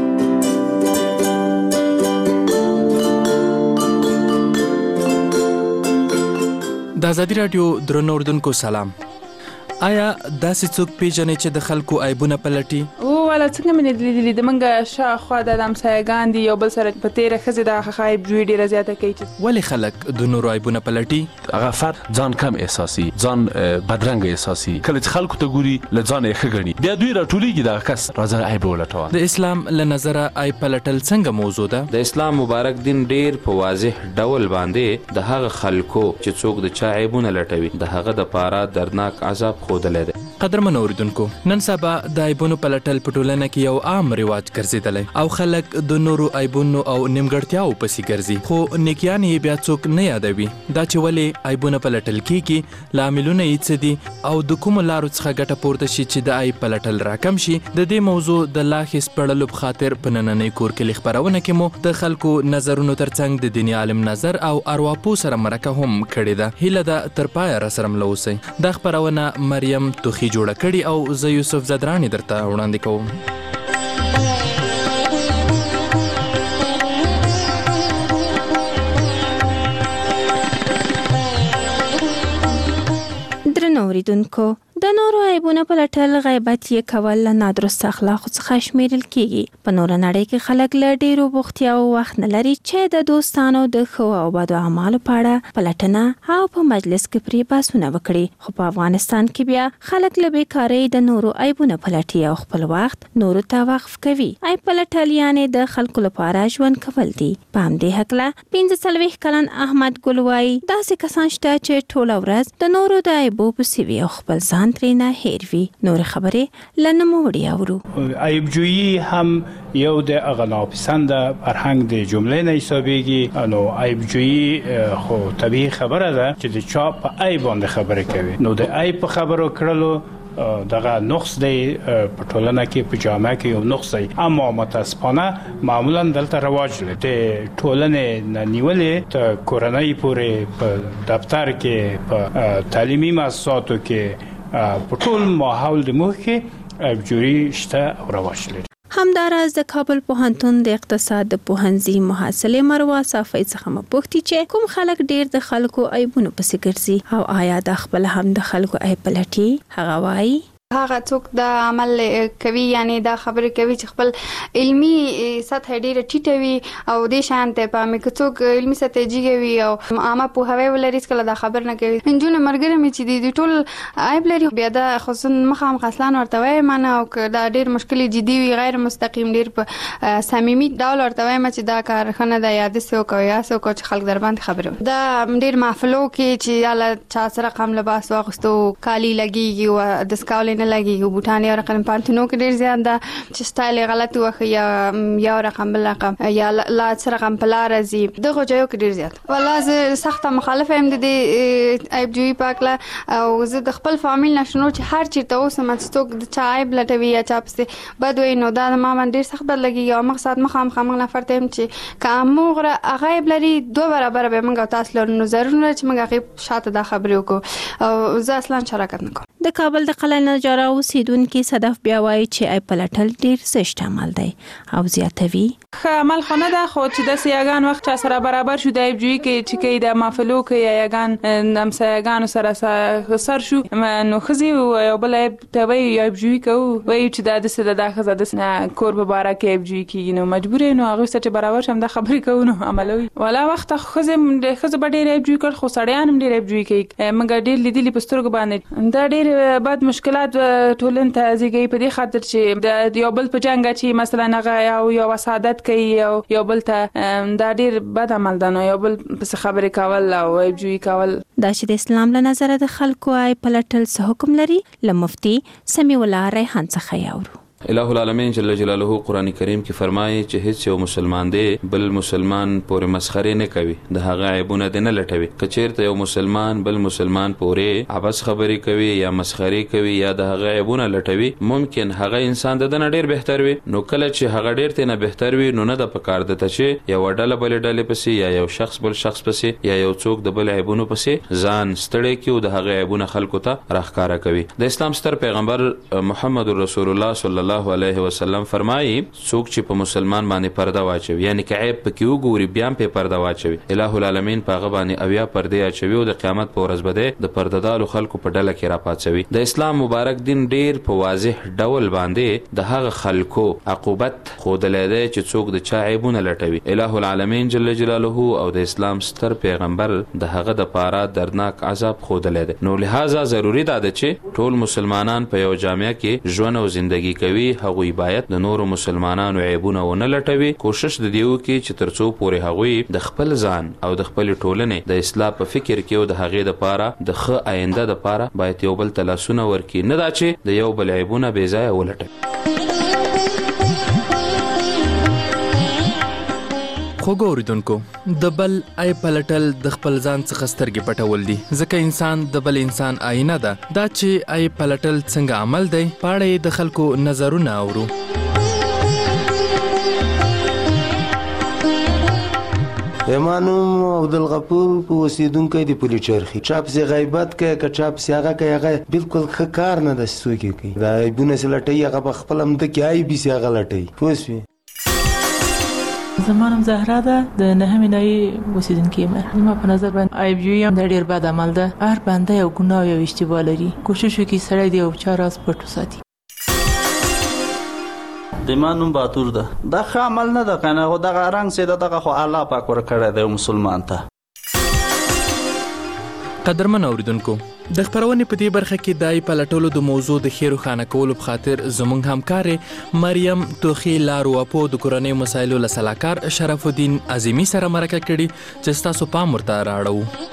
د ازادي راډیو درنو اوردونکو سلام. آیا داسې څوک پیژنې چې د خلکو عیبونه پلټي؟ او والا څنګه مې لیدلي د منګه شاخوا د همسایګان دي یو بل سره په تیره ښځې د هغه عیب جوړي ډېره زیاته کوي. ولې خلک د نورو عیبونه پلټي؟ هغه فرد ځان کم احساسي، ځان بدرنګ احساسي، کله چې خلکو ته ګوري له ځانه یې ښه ګڼي، بیا دوی راټولیږي دغه کس راځه عیب ولټوه. د اسلام له نظره عیب پلټل څنګه موضوع ده؟ د اسلام مبارک دین ډېر په واضح ډول باندې د هغه خلکو چې څوک د چا عیبونه لټوي د هغه دپاره دردناک عذاب ښودلی دی. قدرمنو اوریدونکو، نن سبا د عیبونو پلټل په ټولنه کې یو عام رواج ګرځېدلی او خلک د نورو عیبونو او نیمګړتیاو پسې ګرځي، خو نیکیان یې بیا څوک نه یادوي. دا چې ولې عیبونه پلټل کیږي، لاملونه یې څه دي او د کومو لارو څخه ګټه پورته شي چې د عیب پلټل راکم شي، د دې موضوع د لا ښې سپړلو په خاطر په نننۍ کور کلي خپرونه کې مو د خلکو نظرونو ترڅنګ د دیني عالم نظر او ارواپوه سره مرکه هم کړې ده. هیله ده تر پایه راسره مله اوسئ. دا خپرونه مریم توخی جوړه کړي او زه یوسف زدرانی درته وړاندې کوم. اوریدونکو د نورو عیبونو په لټل غیبت یې کول له نادرست اخلاقو څخه شمیرل کیږي. په نور نړۍ کې خلک له ډیرو بوختیاو وخت نه لري چې د دوستانو د ښو او بدو اعمالو په اړه پلټنه او په مجلس کې پرې بحثونه وکړي. خو په افغانستان کې بیا خلک له بیکارۍ د نورو عیبونو پلټي او خپل وخت نورو ته وقف کوي. عیب پلټل یعنې د خلکو لپاره ژوند کول دي. په همدې هکله پنځه څلوېښت کلن احمد ګل وایي داسې کسان شته چې ټوله ورځ د نورو د عیبو پسې وي او خپل ځان ترېنه هیر وي. نور خبرې له نوموړي اورو. عیبجویي هم یو د هغه ناپسنده فرهنګ د جملې نه حسابېږي. نو عیبجویي خو طبیعي خبره ده چې د چا په عیب باندې خبرې کوي. نو د عیب په خبرو کړلو دغه نقص دی په ټولنه کې په جامعه کې یو نقص دی، اما متاسفانه معمولا دلته رواج لري د ټولنې نه نیولې ته کورنۍ پورې په دفتر کې په تعلیمي مؤسساتو کې په ټول ماحول د موخ کې عیبجویي شته او رواج لري. همداراز د کابل پوهنتون د اقتصاد د پوهنځي محصلې مروه صافی څخه مپوښتي چې کوم خلک ډیر د خلکو عیبونو پسې ګرځي او آیا د خپل هم د خلکو عیب پلټي. هغه وایي هغه څوک د عمل کوي یعنی دا خبرې کوي چې خپل علمی سطح ډیره ټیټه وي او د شانته په مې څوک علمی سطح جګوي او عامه په هوی ولري کله دا خبر نه کوي. انجونه مرګره مې چې د ټول عیب لري بیا دا خصوصا مخام خاصلان ورته وای مانه او دا ډیر مشکل جدي وي غیر مستقیم ډیر په صمیمي ډول ورته وای چې دا کارخانه د یاد سو کوي یا سو کو چې خلک در باندې خبره دا ډیر محفلو کې چې یاله چا سره قم لباس واغستو کالی لګي او د سکاول نه لګي بوټان یو رقم پانتونو کې ډیر زیات ده چې سټایل غلط وخی یا یو رقم بل رقم یا لا سره رقم په لار زی دغه ځایو کې ډیر زیات والله زه سخت مخالف یم د عیبجویي پاکله او زه د خپل فامیل نشنو چې هر چیرته اوسم چې څوک د چا عیب لټوي یا چا پسې بدوي نو دا ما باندې ډیر سخت بد لګي او مقصد مخام خامغ نفر ته چې کومغه غیب لري دوه برابر به موږ تاسو له نظرونو چې موږ غیب شاته دا خبرې وکړو او زه اصلا شراکت نکوم. د کابل د قلعه نجاره اوسیدونکي صدف بیا وایي چې عیب پلټل ډیر زشت عمل دی او زیاتوي ښه عمل خو نه ده خو چې داسې یاګان وخت چا سره برابر شو د عیبجویي کې چې کوي د مافلو کې یا یاګان همسایګانو سره سر شو نو ښځې یو بل عیب ته وایي عیبجویي کوو وایي چې دا داسې ده دا ښځه داسې کور په باره کې عیبجویي کېږي نو مجبور یې نو هغوی سره چې برابر شم دا خبرې کوو نو عملوي. والا وخته ښځې د ښځو به ډېر عیبجویي کړ خو سړیان هم ډېر عیبجویي کوي. موږ ډېر لیدلي په سترګو باندې دا ډېر بعد مشکلات ټولن ته زیږي په دې خاطر چې د یو بل په جنګ چې مثلا هغه یو یو وسادت کوي او یو بل ته دا ډیر بد عمل ده نو یو بل په خبرې کول او عیبجویي کول. دا چې د اسلام له نظره د خلکو عیب پلټل څه حکم لري له مفتي سمیع الله ریحان څخه یاورو. الہ العالمین جل جلاله قرآن کریم کې فرمایي چې هیڅ یو مسلمان دی بل مسلمان پورې مسخره نه کوي د هغه عیبونه نه لټوي. کچیرته یو مسلمان بل مسلمان پورې عبث خبرې کوي یا مسخره کوي یا د هغه عیبونه لټوي ممکن هغه انسان د نه ډیر بهتر وي. نو کله چې هغه ډیر ته نه بهتر وي نو نه د پکار د چې یو ډله بل ډله پسې یا یو شخص بل شخص پسې یا یو څوک د بل عیبونو پسې ځان ستړی کیو د هغه عیبونه خلکو ته راخکاره کوي. د اسلام ستر پیغمبر محمد رسول الله صلی الله علیه وسلم فرمایي څوک چې په مسلمان باندې پرده واچوي یعنی که عیب پکې وګوري بیا په پرده واچوي الہ العالمین په هغه باندې اویا پرده اچوي او د قیامت په ورځ به د پردهدارو خلکو په ډله کې راپاتوي. د اسلام مبارک دین ډیر په واضح ډول باندې د هغه خلکو عقوبت خودلې ده چې څوک د چا عیبونه لټوي. الہ العالمین جل جلاله او د اسلام ستر پیغمبر د هغه د پاره دردناک عذاب خودلې ده. نو لہذا ضروری ده چې ټول مسلمانان په یو جامعه کې ژوند او ژوندۍ کوي هغوی باید د نورو مسلمانانو عیبونه ونه لټوي. کوشش د دیو کې چې ترڅو پورې هغوی د خپل ځان او د خپل ټولنې د اصلاح په فکر کې او د هغې د پاره د ښه آینده د پاره باید یو بل ته لاسونه ورکړي نه دا چې د یو بل عیبونه بې ځایه ولټوي. خوږو اوریدونکو د بل عیب پلټل د خپل ځان څخه سترګې پټول دي ځکه انسان د بل انسان آینه ده. دا چې عیب پلټل څنګه عمل دی په اړه د خلکو نظرونه اورو. ایمانم عبدالغفور په اوسیدونکی د پولي چرخي چا پسې غیبت کوي که چا پسې هغه کوي هغه بالکل ښه کار نه ده چې څوک یې کوي. دا عیبونه چې لټوي هغه په خپله همده کې عیب یې چې هغه لټوي پوه شوې. زما نوم زهرا ده د نهمې ناحیې اوسېدونکې یم. زما په نظر باندې عیبجویي هم د ډېر بد عمل ده. هر بنده یو ګناه او یو اشتباه لري. کوشش وکړي سړی د یو چا راز پټ وساتي. د ما نوم باتور ده. دا ښه عمل نه ده کنه، خو دغه رنګ سي دغه خو الله پاک ورکړی دی مسلمان ته. قدرمن اوریدونکو، د خبرونې په دې برخه کې دای پلټولو د موضوع د خیر خانه کولو په خاطر زموږ همکار مریم توخی لاروپو د کورنۍ مسایلو له سلاکار شرف الدین عظیمی سره مرکه کړي چې تاسو پام ورته راړو.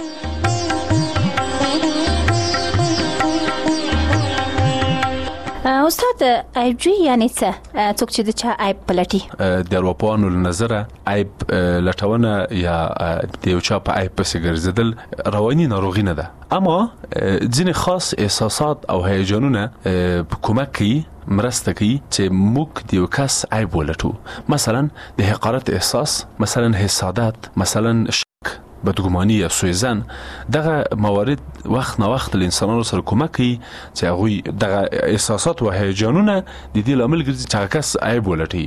استاد، عیبجویي یعنی څه؟ څوک چې د چا عیب پلټي؟ د اروپایانو له نظره عیب لټونه یا د یو چا په عیب پسې ګرځېدل رواني ناروغي نه ده، اما ځینې خاص احساسات او هیجانونه کومک کوي، مرسته کوي چې موږ د یو کس عیب ولټو. مثلا د حقارت احساس، مثلا حسادت، مثلا شک، بدګماني یا سوء دغه موارد وخت نه وخت له انسانانو سره کومک کوي چې هغوی دغه احساسات او هیجانونه د دې لامل ګرځي چې هغه کس عیب ولټي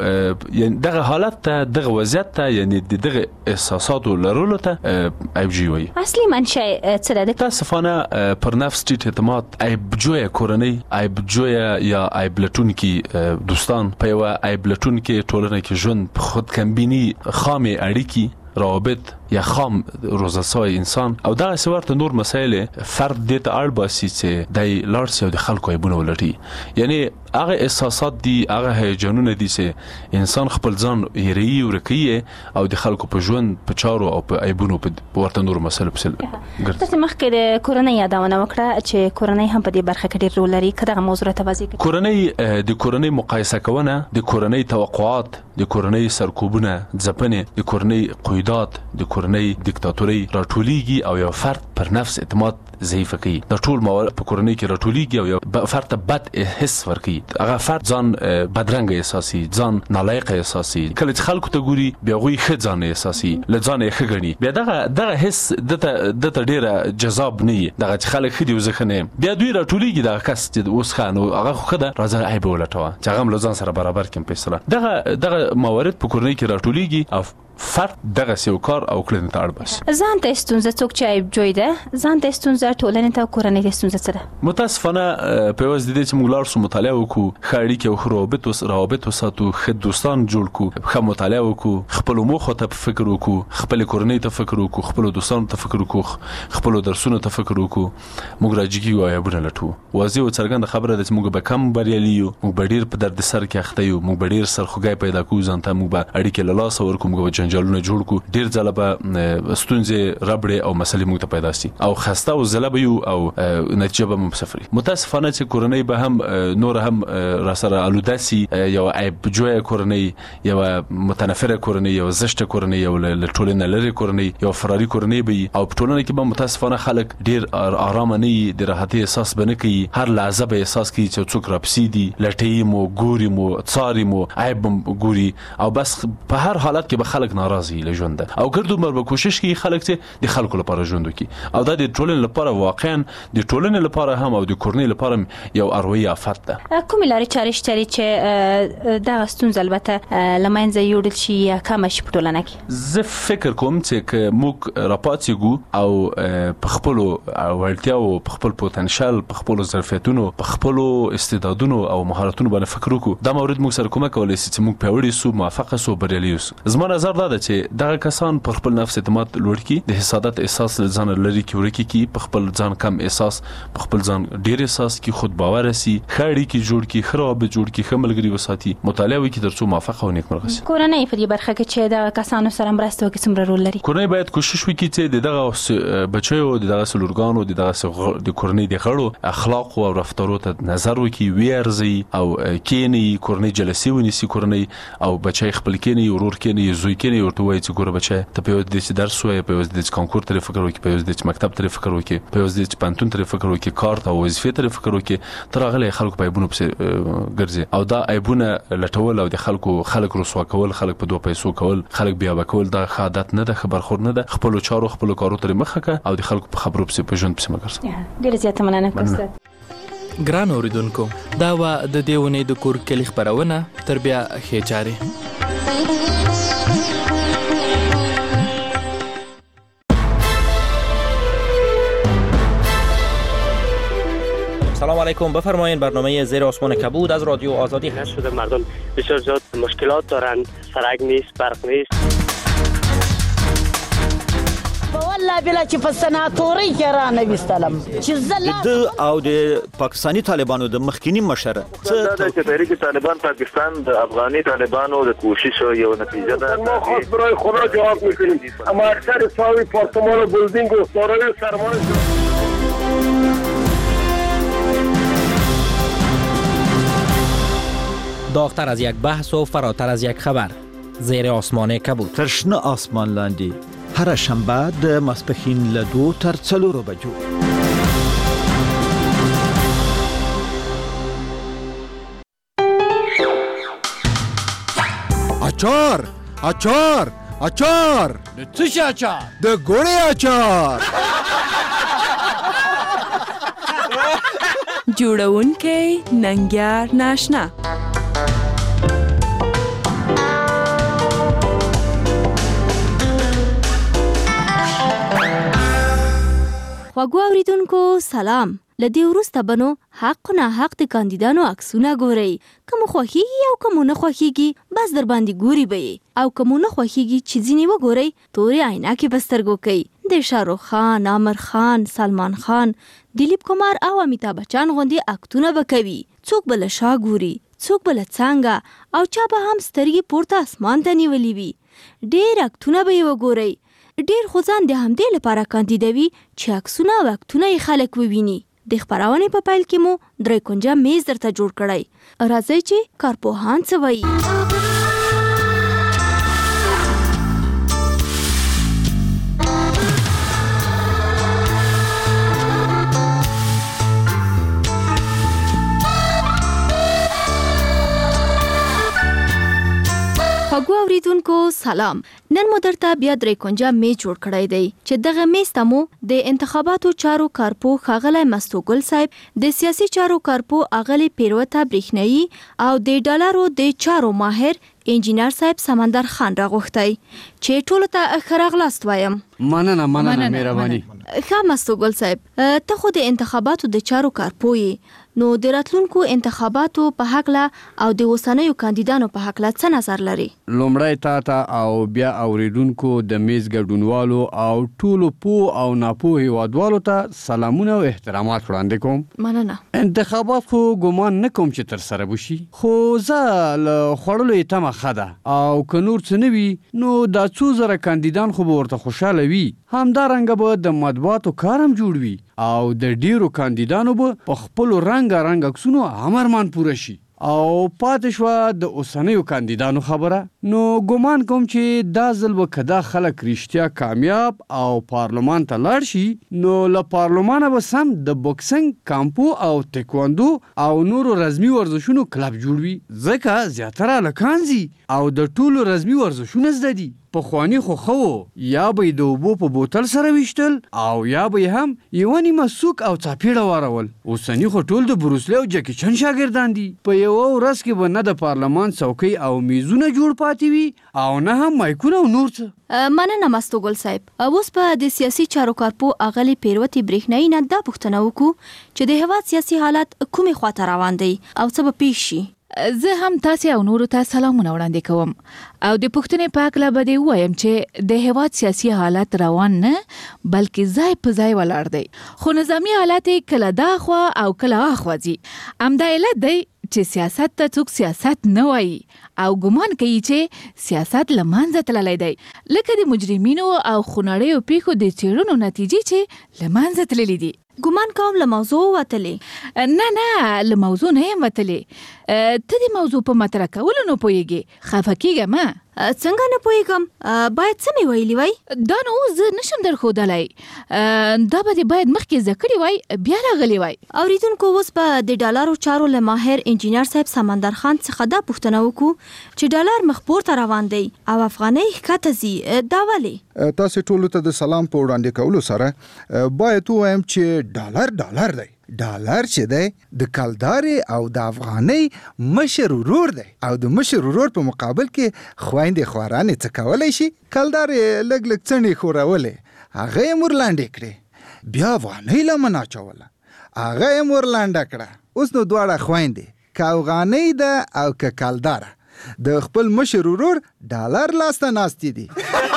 او یعنی دغه حالت ته، دغه وضعیت ته، یعنی دغه احساساتو لرلو ته عیبجویي وایي. اصلي منشأ څه ده؟ متاسفانه پر نفس ټیټ اعتماد، عیبجویه کورنۍ، عیبجویه یا عیب لټونکي دوستان، په یوه عیب لټونکي ټولنه کې ژوند، په خودکمبیني، خامې اړیکې، روابط یا خام روزسای انسان او دا سورته نور مسایل فرد دې ته اړ باسي چې دای لارس او د خلکو عیبونه ولټي. یعنی هغه احساسات دي، هغه هیجانونه دي چې انسان خپل ځان یری ورکی او د خلکو په ژوند، په چارو او په عیبونو په ورته نور مسایل په ګرځي. تاسو مخکې د کورنۍ یادونه وکړه چې کورنۍ هم په دې برخه کې ډېر رول لري. کله موضوع ته واضح کړئ. کورنۍ د کورنۍ مقایسه کونه، د کورنۍ توقعات، د کورنۍ سرکوبونه، ځپنې، د کورنۍ قیودات، د کورنۍ دیکتاتوري راټولېږي او یو فرد پر نفس اعتماد ضعیف کوي. د ټول موارد په کورنۍ کې راټولېږي او یو فرد ته بد حس ورکوي. هغه فرد ځان بدرنګ احساسي، ځان نالایق احساسي. کله چې خلکو ته ګوري بیا هغوی ښه ځان احساسي، له ځانه یې ښه ګڼي. بیا دغه دغه حس دته دته ډېره جذاب نه وي، دغه چې خلک ښه دي او زه ښه نه یم. بیا دوی راټولېږي دغه کس چې اوس ښه نو هغه خو ښه ده، راځه عیب ولټوه چې هغه هم له ځان سره برابر کړم په اصطلاح. دغه دغه موارد په کورنۍ کې راټولېږي او فرد دغه سیو کار او کړنې ته اړ باسي. ځان ته ستونزه څوک چې عیبجویي ده، ځان ته ستونزه ټولنې ته کورنۍ ته ستونزه څه ده؟ متاسفانه په یوازې د دې چې موږ لاړ شو مطالعه وکړو، ښه اړیکې او ښه روابط روابط وساتو، ښه دوستان جوړ کړو، ښه مطالعه وکړو، خپلو موخو ته فکر وکړو، خپلې کورنۍ ته فکر وکړو، خپلو دوستانو ته فکر وکړو، خپلو درسونو ته فکر وکړو، موږ راجګي او عیبونه لټو. واضح او څرګنده خبره ده چې موږ به کم بریالي یو، موږ به ډېر په درد سر کې اخته یو، موږ به ډېر سرخوږی پیدا کوو ځان ته، موږ به اړیکې له لاسه ورکړو، موږ به جنجالونه جوړ کړو، ډیر ځله به ستونزې ربړې او مسلې موږ ته پیدا سي او خسته او زله به یو او نتیجه به مو صفري. متاسفانه چې کورنۍ به هم نور هم را سره آلوده سي، یو عیبجویه کورنۍ، یو متنفره کورنۍ، یو زشته کورنۍ، یو له ټولنې لرې کورنۍ، یو فراري کورنۍ به او په ټولنه کې به متاسفانه خلک ډیر آرام نه وي، د راحتي احساس به نه کوي، هر لحظه به احساس کوي چې څوک راپسې دي، لټوي مو، ګوري مو، څاري مو، عیب ګوري او بس په هر حالت کې به خلک ناراضي له ژوند او ګردو مر به کوشش کوي خلک چې د خلکو لپاره ژوند وکړي او دا د ټولنې لپاره واقعا د ټولنې لپاره هم او د کورنۍ لپاره یو اروایي آفت ده. کومې لارې چارې شته چې دغه ستونزه البته له منځه یوړل شي یا کمه شي په ټولنه کې؟ زه فکر کوم چې موږ راپاڅېږو او په خپلو وړتیاو، په خپل پوتنشل، په خپلو ظرفیتونو، په خپلو استعدادونو او مهارتونو باندې فکر وکړو، دا مورد موږ سره کومک کولی شي چې موږ پیاوړي سو، موفقه سو، بریالي سو. زما نظر دا ده چې دغه کسان پر خپل نفس اعتماد لوړ کی، د حسادت احساس له ځان لري کی ورکی کی، په خپل ځان کم احساس، په خپل ځان ډیر احساس کی، خود باور سي، خړی کی جوړ کی، خراب جوړ کی، خملګری وساتي، مطالعه وکړي ترڅو موفق او نیکمرغه شي. کورنۍ په دې برخه کې چې د کسانو سره مرسته وکړي څومره رول لري؟ کورنۍ باید کوشش وکړي چې دغه بچیو، دغه سلورګانو، دغه د کورنۍ د غړو اخلاق او رفتارو ته نظر وکړي، ویرزي او کینی کورنۍ جلسي ونیسي، کورنۍ او بچی خپل کینی، ورور کینی، زوی کینی، ورته وایي چې ګوره بچی ته په یو د درس وایي، په یو د کانکور ته فکر وکړي، په یو د مکتب ته فکر وکړي، په یو د پانتون ته فکر وکړي، کار ته وظیفه ته فکر وکړي، تر هغه خلکو په عیبونو پسې ګرځي او دا عیبونه لټول او د خلکو خلک رسوا کول، خلک په دوه پیسو کول، خلک بیا وکول، دا عادت نه ده، خبر خور نه ده. خپل چارو خپل کارو ته مخه کا او د خلکو په خبرو پسې په ژوند پسې مګرځي. ډیره زیاته مننه کوم. ګران اوریدونکو، دا و د دې ونې د کور کلی خبرونه، تر بیا ښې چارې. سلام علیکم. بفرمایید برنامه زیر آسمان کبود از رادیو آزادی هست. شده مردم بسیار زیاد مشکلات دارند، سرک نیست، برق نیست. والله بلا چې په سناتوري کې را نه وستلم چې زله د او د پاکستانی طالبانو د مخکینی مشره څه چې تحریک طالبان پاکستان د افغاني طالبانو د کوشش یو نتیجه ده. ما خاص برای خدا جواب میکنیم، اما اکثر ساوی پارتمان و بلدینگ و دارای سرمایه داغتر از یک بحث و فراتر از یک خبر. زیر آسمان کبود. ترشنه آسمان لاندی هر شنبه د ماسپښین له دو تر څلورو بجو. اچار اچار اچار د څه شي اچار؟ د ګوړې اچار. جوړونکی ننګیار ناشنا. خواږه اوریدونکو سلام. لدی وروسته بنو حق نه حق د کاندیدانو عکسونه ګورئ. کوم خوښیږي او کوم نه خوښیږي بس در باندې ګوري به او کوم نه خوښیږي چې ځینې وګورئ تورې عینکې بسترګو کوي. د شاهرخ خان، عامر خان، سلمان خان، دلیپ کمار او امیتابھ بچن غوندې اکتونه به کوي. څوک به له شا ګوري، څوک به له څنګه او چا به هم سترګې پورته اسمان ته نیولې وي. ډېر اکتونه به یې وګورئ. ډېر خو ځان د همدې لپاره کاندیدوي چې عکسونه او اکتونه یې خلک وویني. د خپرونې په پیل کې مو درې کونجه میز درته جوړ کړی. راځئ چې کارپوهان څه وایي. خواږه اوریدونکو سلام. نن مو درته بیا درې کونجه میز جوړ کړی دی چې دغه میز ته مو د انتخاباتو چارو کارپو ښاغلی مستوګل صاحب، د سیاسي چارو کارپو اغلی پیروته برېښنایي او د ډالرو د چارو ماهر انجینر صاحب سمندر خان راغوښتی چې ټولو ته ښه راغلاست وایم. مننه مننه مهرباني. ښه مستوګل صاحب، ته خو د انتخاباتو د چارو کارپو یې، نو د راتلونکو انتخاباتو په هکله او د اوسنیو کاندیدانو په هکله څه نظر لري؟ لومړی تا ته او بیا اوریدونکو د میز ګډونوالو او ټولو پوه او ناپوه هیوادوالو ته سلامونه او احترامات وړاندې کوم. مننه. انتخابات خو ګمان نه کوم چې تر سره وشي، خو زه له خوړلو یې تمه ښه ده او که نور څه نه وي نو دا څو زره کاندیدان خو به ورته خوشحاله وي. همدارنګه به د مطبوعاتو کار هم جوړ وي او د ډیرو کاندیدانو به په خپلو رنګ رنګ عکسونو امرمان پوره شي. او پاتې شوه د اوسنیو کاندیدانو خبره، نو ګمان کوم چې دا ځل به که دا خلک رښتیا کامیاب او پارلمان ته لاړ شي نو له پارلمانه به سم د بوکسنګ، کامپو او تکواندو او نورو رزمي ورزشونو کلب جوړ وي، ځکه زیاتره هلکان ځي او د ټولو رزمي ورزشونه زده دي. پخواني خو ښه و، یا به یې د اوبو په بوتل سره ویشتل او یا به یې هم یوه نیمه سوک او څاپیړه وارول. اوسني خو ټول د بروسلی او جکی چن شاګردان دي. په یوه ورځ کې به نه د پارلمان څوکۍ او میزونه جوړ پاتې وي او نه هم مایکونه او نور څه. مننه مستوګل صاحب. اوس په د سیاسي چارو کارپو اغلې پیروتې برېښنایي نه دا پوښتنه وکړو چې د هېواد سیاسي حالت کومې خواته روان دی او څه به پیښ شي. زه هم تاسې او نورو ته سلامونه وړاندې کوم او د پوښتنې په هکله به دې ووایم چې د هېواد سیاسي حالت روان نه بلکې ځای په ځای ولاړ دی، خو نظامي حالات یې کله دا خوا او کله اخوا ځي. همدا علت دی چې سیاست ته څوک سیاست نه وایي او ګمان کوي چې سیاست له منځه تللی دی، لکه د مجرمینو او خونړیو پیښو د څېړنو نتیجې چې له منځه تللي دي. ګمان کوم له موضوع وتلې؟ نه نه له موضوع نه یم وتلې. ته د موضوع په مطرح کولو نه پوهېږې، خفه کېږه مه. څنګه نه پوهېږم؟ باید څه مې ویلي وای؟ دا نو اوس زه نشم درښودلی، دا به دې باید مخکې زده کړي وای بیا راغلی وای. اوریدونکو اوس به د ډالرو چارو له ماهر انجینر صاحب سمندر خان څخه دا پوښتنه وکړو چې ډالر مخ پورته روان دی او افغانۍ ښکته ځي، دا ولې؟ تاسې ټولو ته د سلام په وړاندې کولو سره باید ووایم چې ډالر ډالر دی. ډالر چې دی د کلدارې او د افغانۍ مشر ورور دی او د مشر ورور په مقابل کې خویندې خوارانې څه کولی شي؟ کلدارې لږ لږ څڼې ښورولې، هغه یې مور لاندې کړې، بیا افغانۍ لمن اچوله هغه یې مور لانډه کړه. اوس نو دواړه خویندې که افغانۍ ده او که کلداره د خپل مشر ورور ډالر لاسته ناستې دي.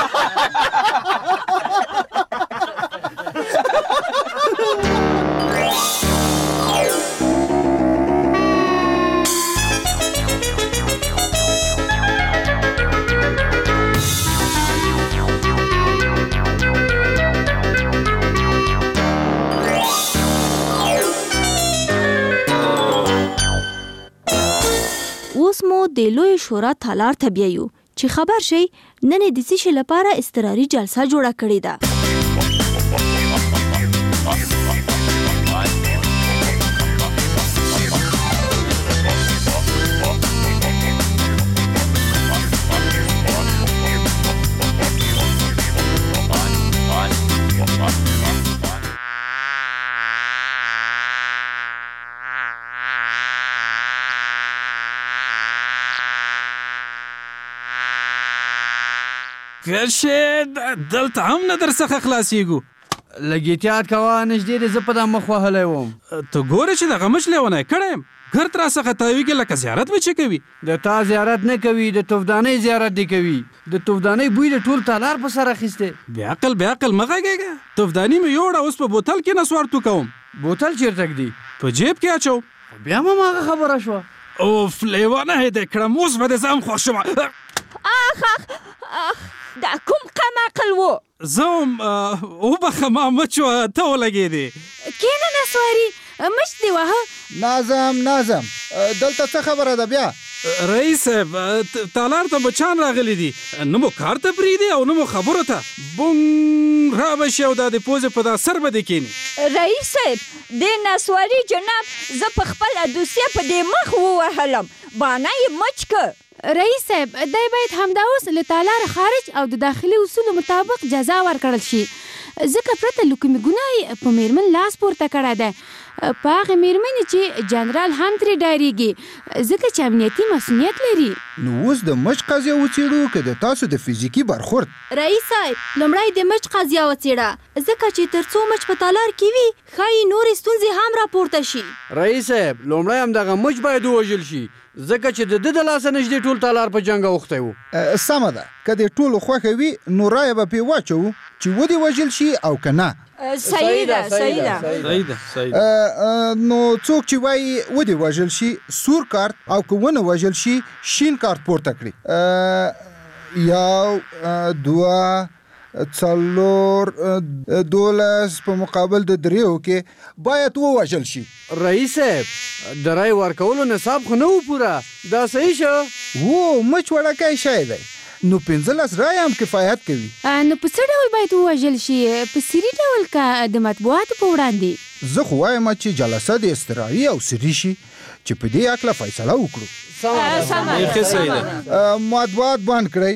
اوس مو د لوی شورا تالار ته بیایو چې خبر شي نن د څه شي لپاره اضطراري جلسه جوړه کړې ده. کرشه دلته هم نه در څخه خلاصېږو. لږ احتیاط کوه نږدې دې زه په دا مخ وهلی وم. ته ګورې چې دغه مچ لیونی کړی یم ګرد را څخه تاویږي لکه زیارت به چې کوي. د تا زیارت نه کوي د توفدانۍ زیارت دی کوي. د توفدانۍ بوی د ټول تالار په سر اخیستی. بې عقل بې عقل مه غږېږه. توفداني مې یوړه اوس په بوتل کې نسوارتو کوم. بوتل چېرته ږدي؟ په جیب کې اچو. بیا هم هماغه خبره شوه. اوف لیوانه یې دې کړم اوس به دې زه هم خوښ شوم. اخ اخ اخ دا کوم قم عقل و؟ زه هم وبخه ما مچ وه ته ولګېدې. کېنه نسواري مچ دې وهه. ناظم ناظم دلته څه خبره ده بیا؟ رئیس صاحب تالار ته بچان راغلی دي نه مو کار ته پرېږدي او نه مو خبرو ته. بونګ را به شي او دا د پوزې په دا سر به دې کښېني. رئیس صاحب د نسواري جناب زه په خپله دوسیه په دې مخ ووهلم بانه یې مچ که. رئیس صاحب دی باید همدا اوس له تالار خارج او د داخلي اصولو مطابق جزا ورکړل شي ځکه پرته له کومې ګناه په میرمن لاس پورته کړی دی په هغې میرمنې چې جنرال هم ترې ډارېږي ځکه چې امنیتي مسؤلیت لري. نو اوس د مچ قضیه وڅېړو که د تاسو د فزیکي برخورد؟ رئیس صاحب لومړی د مچ قضیه وڅېړه ځکه چې تر څو مچ په تالار کې وي ښایي نورې ستونزې هم راپورته شي. رئیس صاحب لومړی همدغه مچ باید ووژل شي ځکه چې د ده د لاسه نږدې ټول تالار په جنګ اوښتی و. سمه ده که د ټولو خوښه وي نو رایه به پرې واچوو چې ودې وژل شي او که نه. صحیح ده صحیح ده نو څوک چې وایي ودې وژل شي سور کارت او که ونه وژل شي شین کارت پورته کړي. یو دوه څلور دولس په مقابل د دریو کې باید ووژل شي. رئیس صاحب د رای ورکولو نصاب خو نه و پوره دا صحیح شه. و مچ وړکی شی دی نو پنځلس رای هم کفایت کوي. نو په څه ډول باید ووژل شي په سري ډول که د مطبوعاتو په وړاندې؟ زه خو وایم چې جلسه د اضطراري او سري شي چې په دې هکله فیصله وکړو. مطبوعات بند کړئ.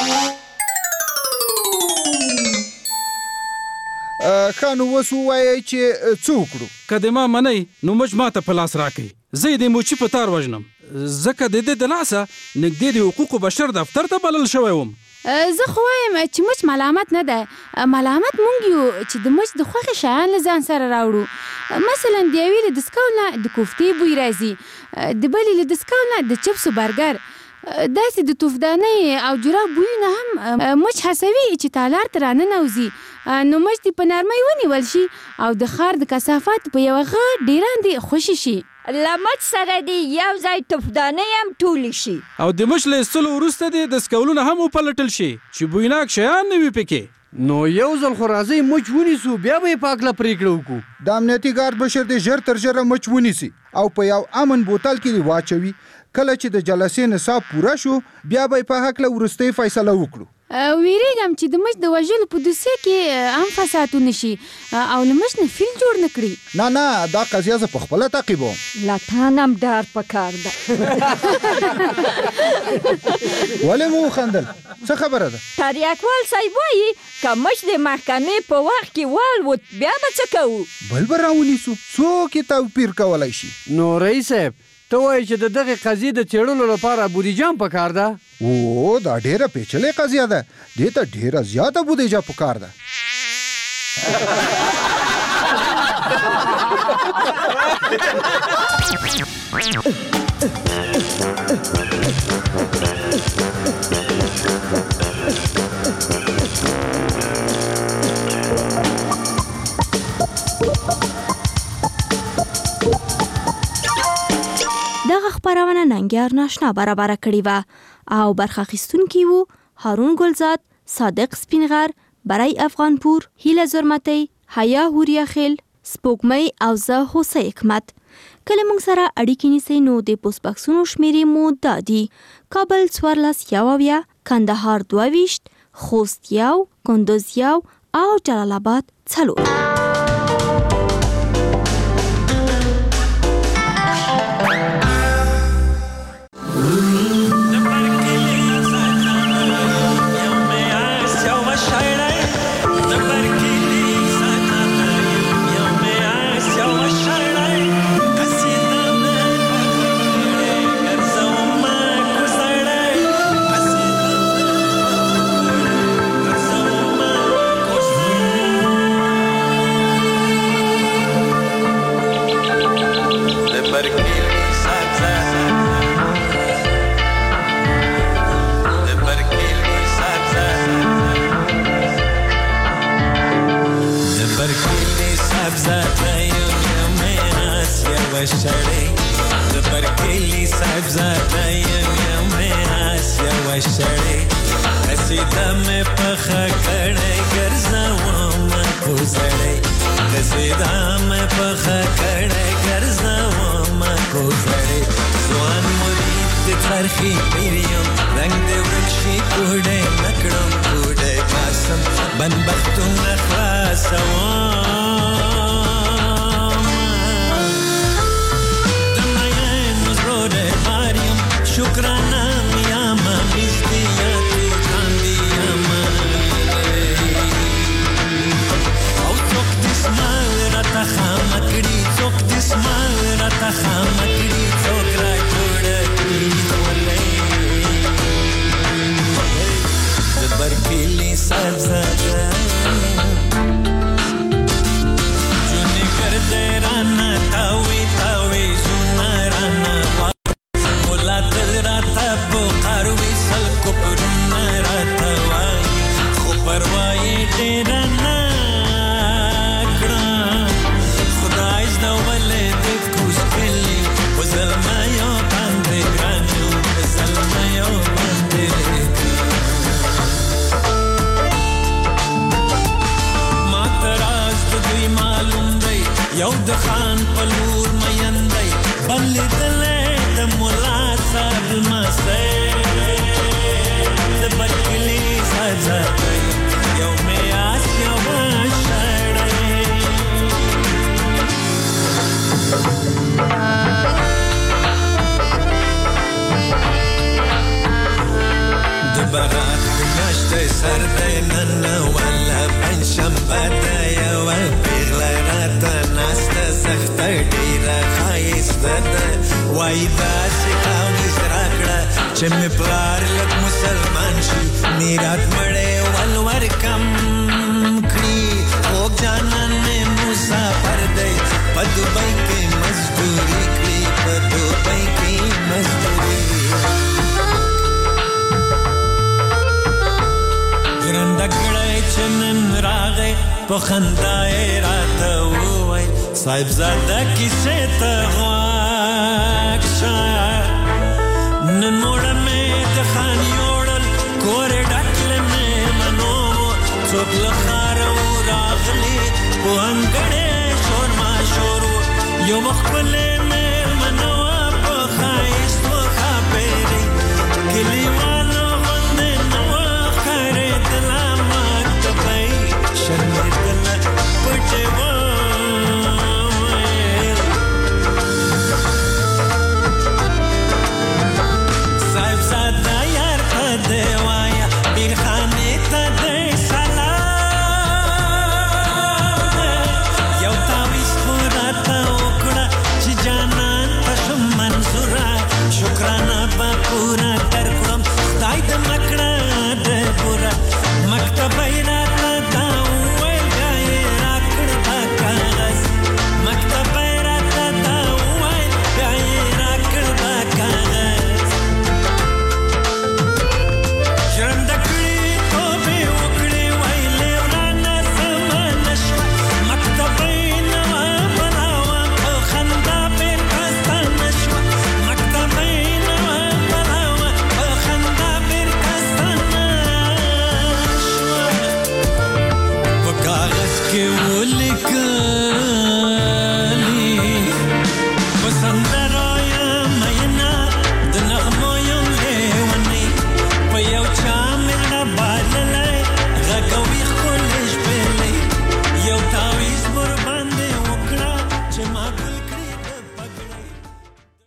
ښه نو اوس ووایئ چې څه وکړو؟ که د ما منئ نو مچ ما ته په لاس راکئ زه یې د موچي په تار وژنم ځکه د دې د لاسه نږدې د حقوقو بشر دفتر ته بلل شوی وم. زه خو وایم چې مچ ملامت نه ده ملامت مونږ یو چې د مچ د خوښې شیان له ځان سره راوړو. مثلا د یوې له دستکول نه د کوفتې بوی راځي د بلې له دستکول نه د چپسو برګر داسې د توفدانۍ او جراب بویونه هم مچ هڅوي چې تالار ته راننوځي نو مچ دې په نرمۍ ونیول شي او د ښار د کثافات په یوه غټ ډیراندې خوشي شي. له مچ سره دې یو ځای توفدانۍ هم ټولې شي او د مچ له ایستلو وروسته دې دستکولونه هم وپلټل شي چې بویناک شیان نه وي پکې. نو یو ځل خو راځئ مچ ونیسو بیا به یې په هکله پرېکړه وکړو. د امنیتي ګارد مشر دې ژر تر ژره مچ ونیسي او په یو امن بوتل کې واچوي. کله چې د جلسې نصاب پوره شو بیا به یې په هکله وروستۍ فیصله وکړو. ویریږم چې د مچ د وژلو په دوسیه کې هم فسادونه شي او له مچ نه فیل جوړ نه کړي. نه نه دا قضیه زه په خپله تعقیبوم. له تا نه هم ډار پکار ده. ولې مو وخندل څه خبره ده؟ تریاکوال صاحب وایي که مچ د محکمې په وخت کې والوت بیا به څه کوو؟ بل به راونیسو څوک یې توپیر کولی شي. نو رئیس صاحب ته وایې چې د دغې قضیې د څېړلو لپاره بودیجه هم پکار ده؟ او دا ډېره پیچلې قضیه ده دې ته ډېره زیاته بودیجه پکار ده. دغه خبرونه ننګیار ناشنا برابر کړی و او برخه اخیستونکي وو هارون ګلزاد، صادق سپینغر، برای افغانپور، هیله زرمتی، حیا هوریا خیل، سپوږمۍ او زه هوسۍ حکمت. کله موږ سره اړیکې نیسئ نو د پوسټ بکسونو شمیرې مو دا دي: کابل څوارلس یو اویا، کندهار دوه ویشت، خوست یو، کندوز یو او جلال آباد څلور. یو مخبل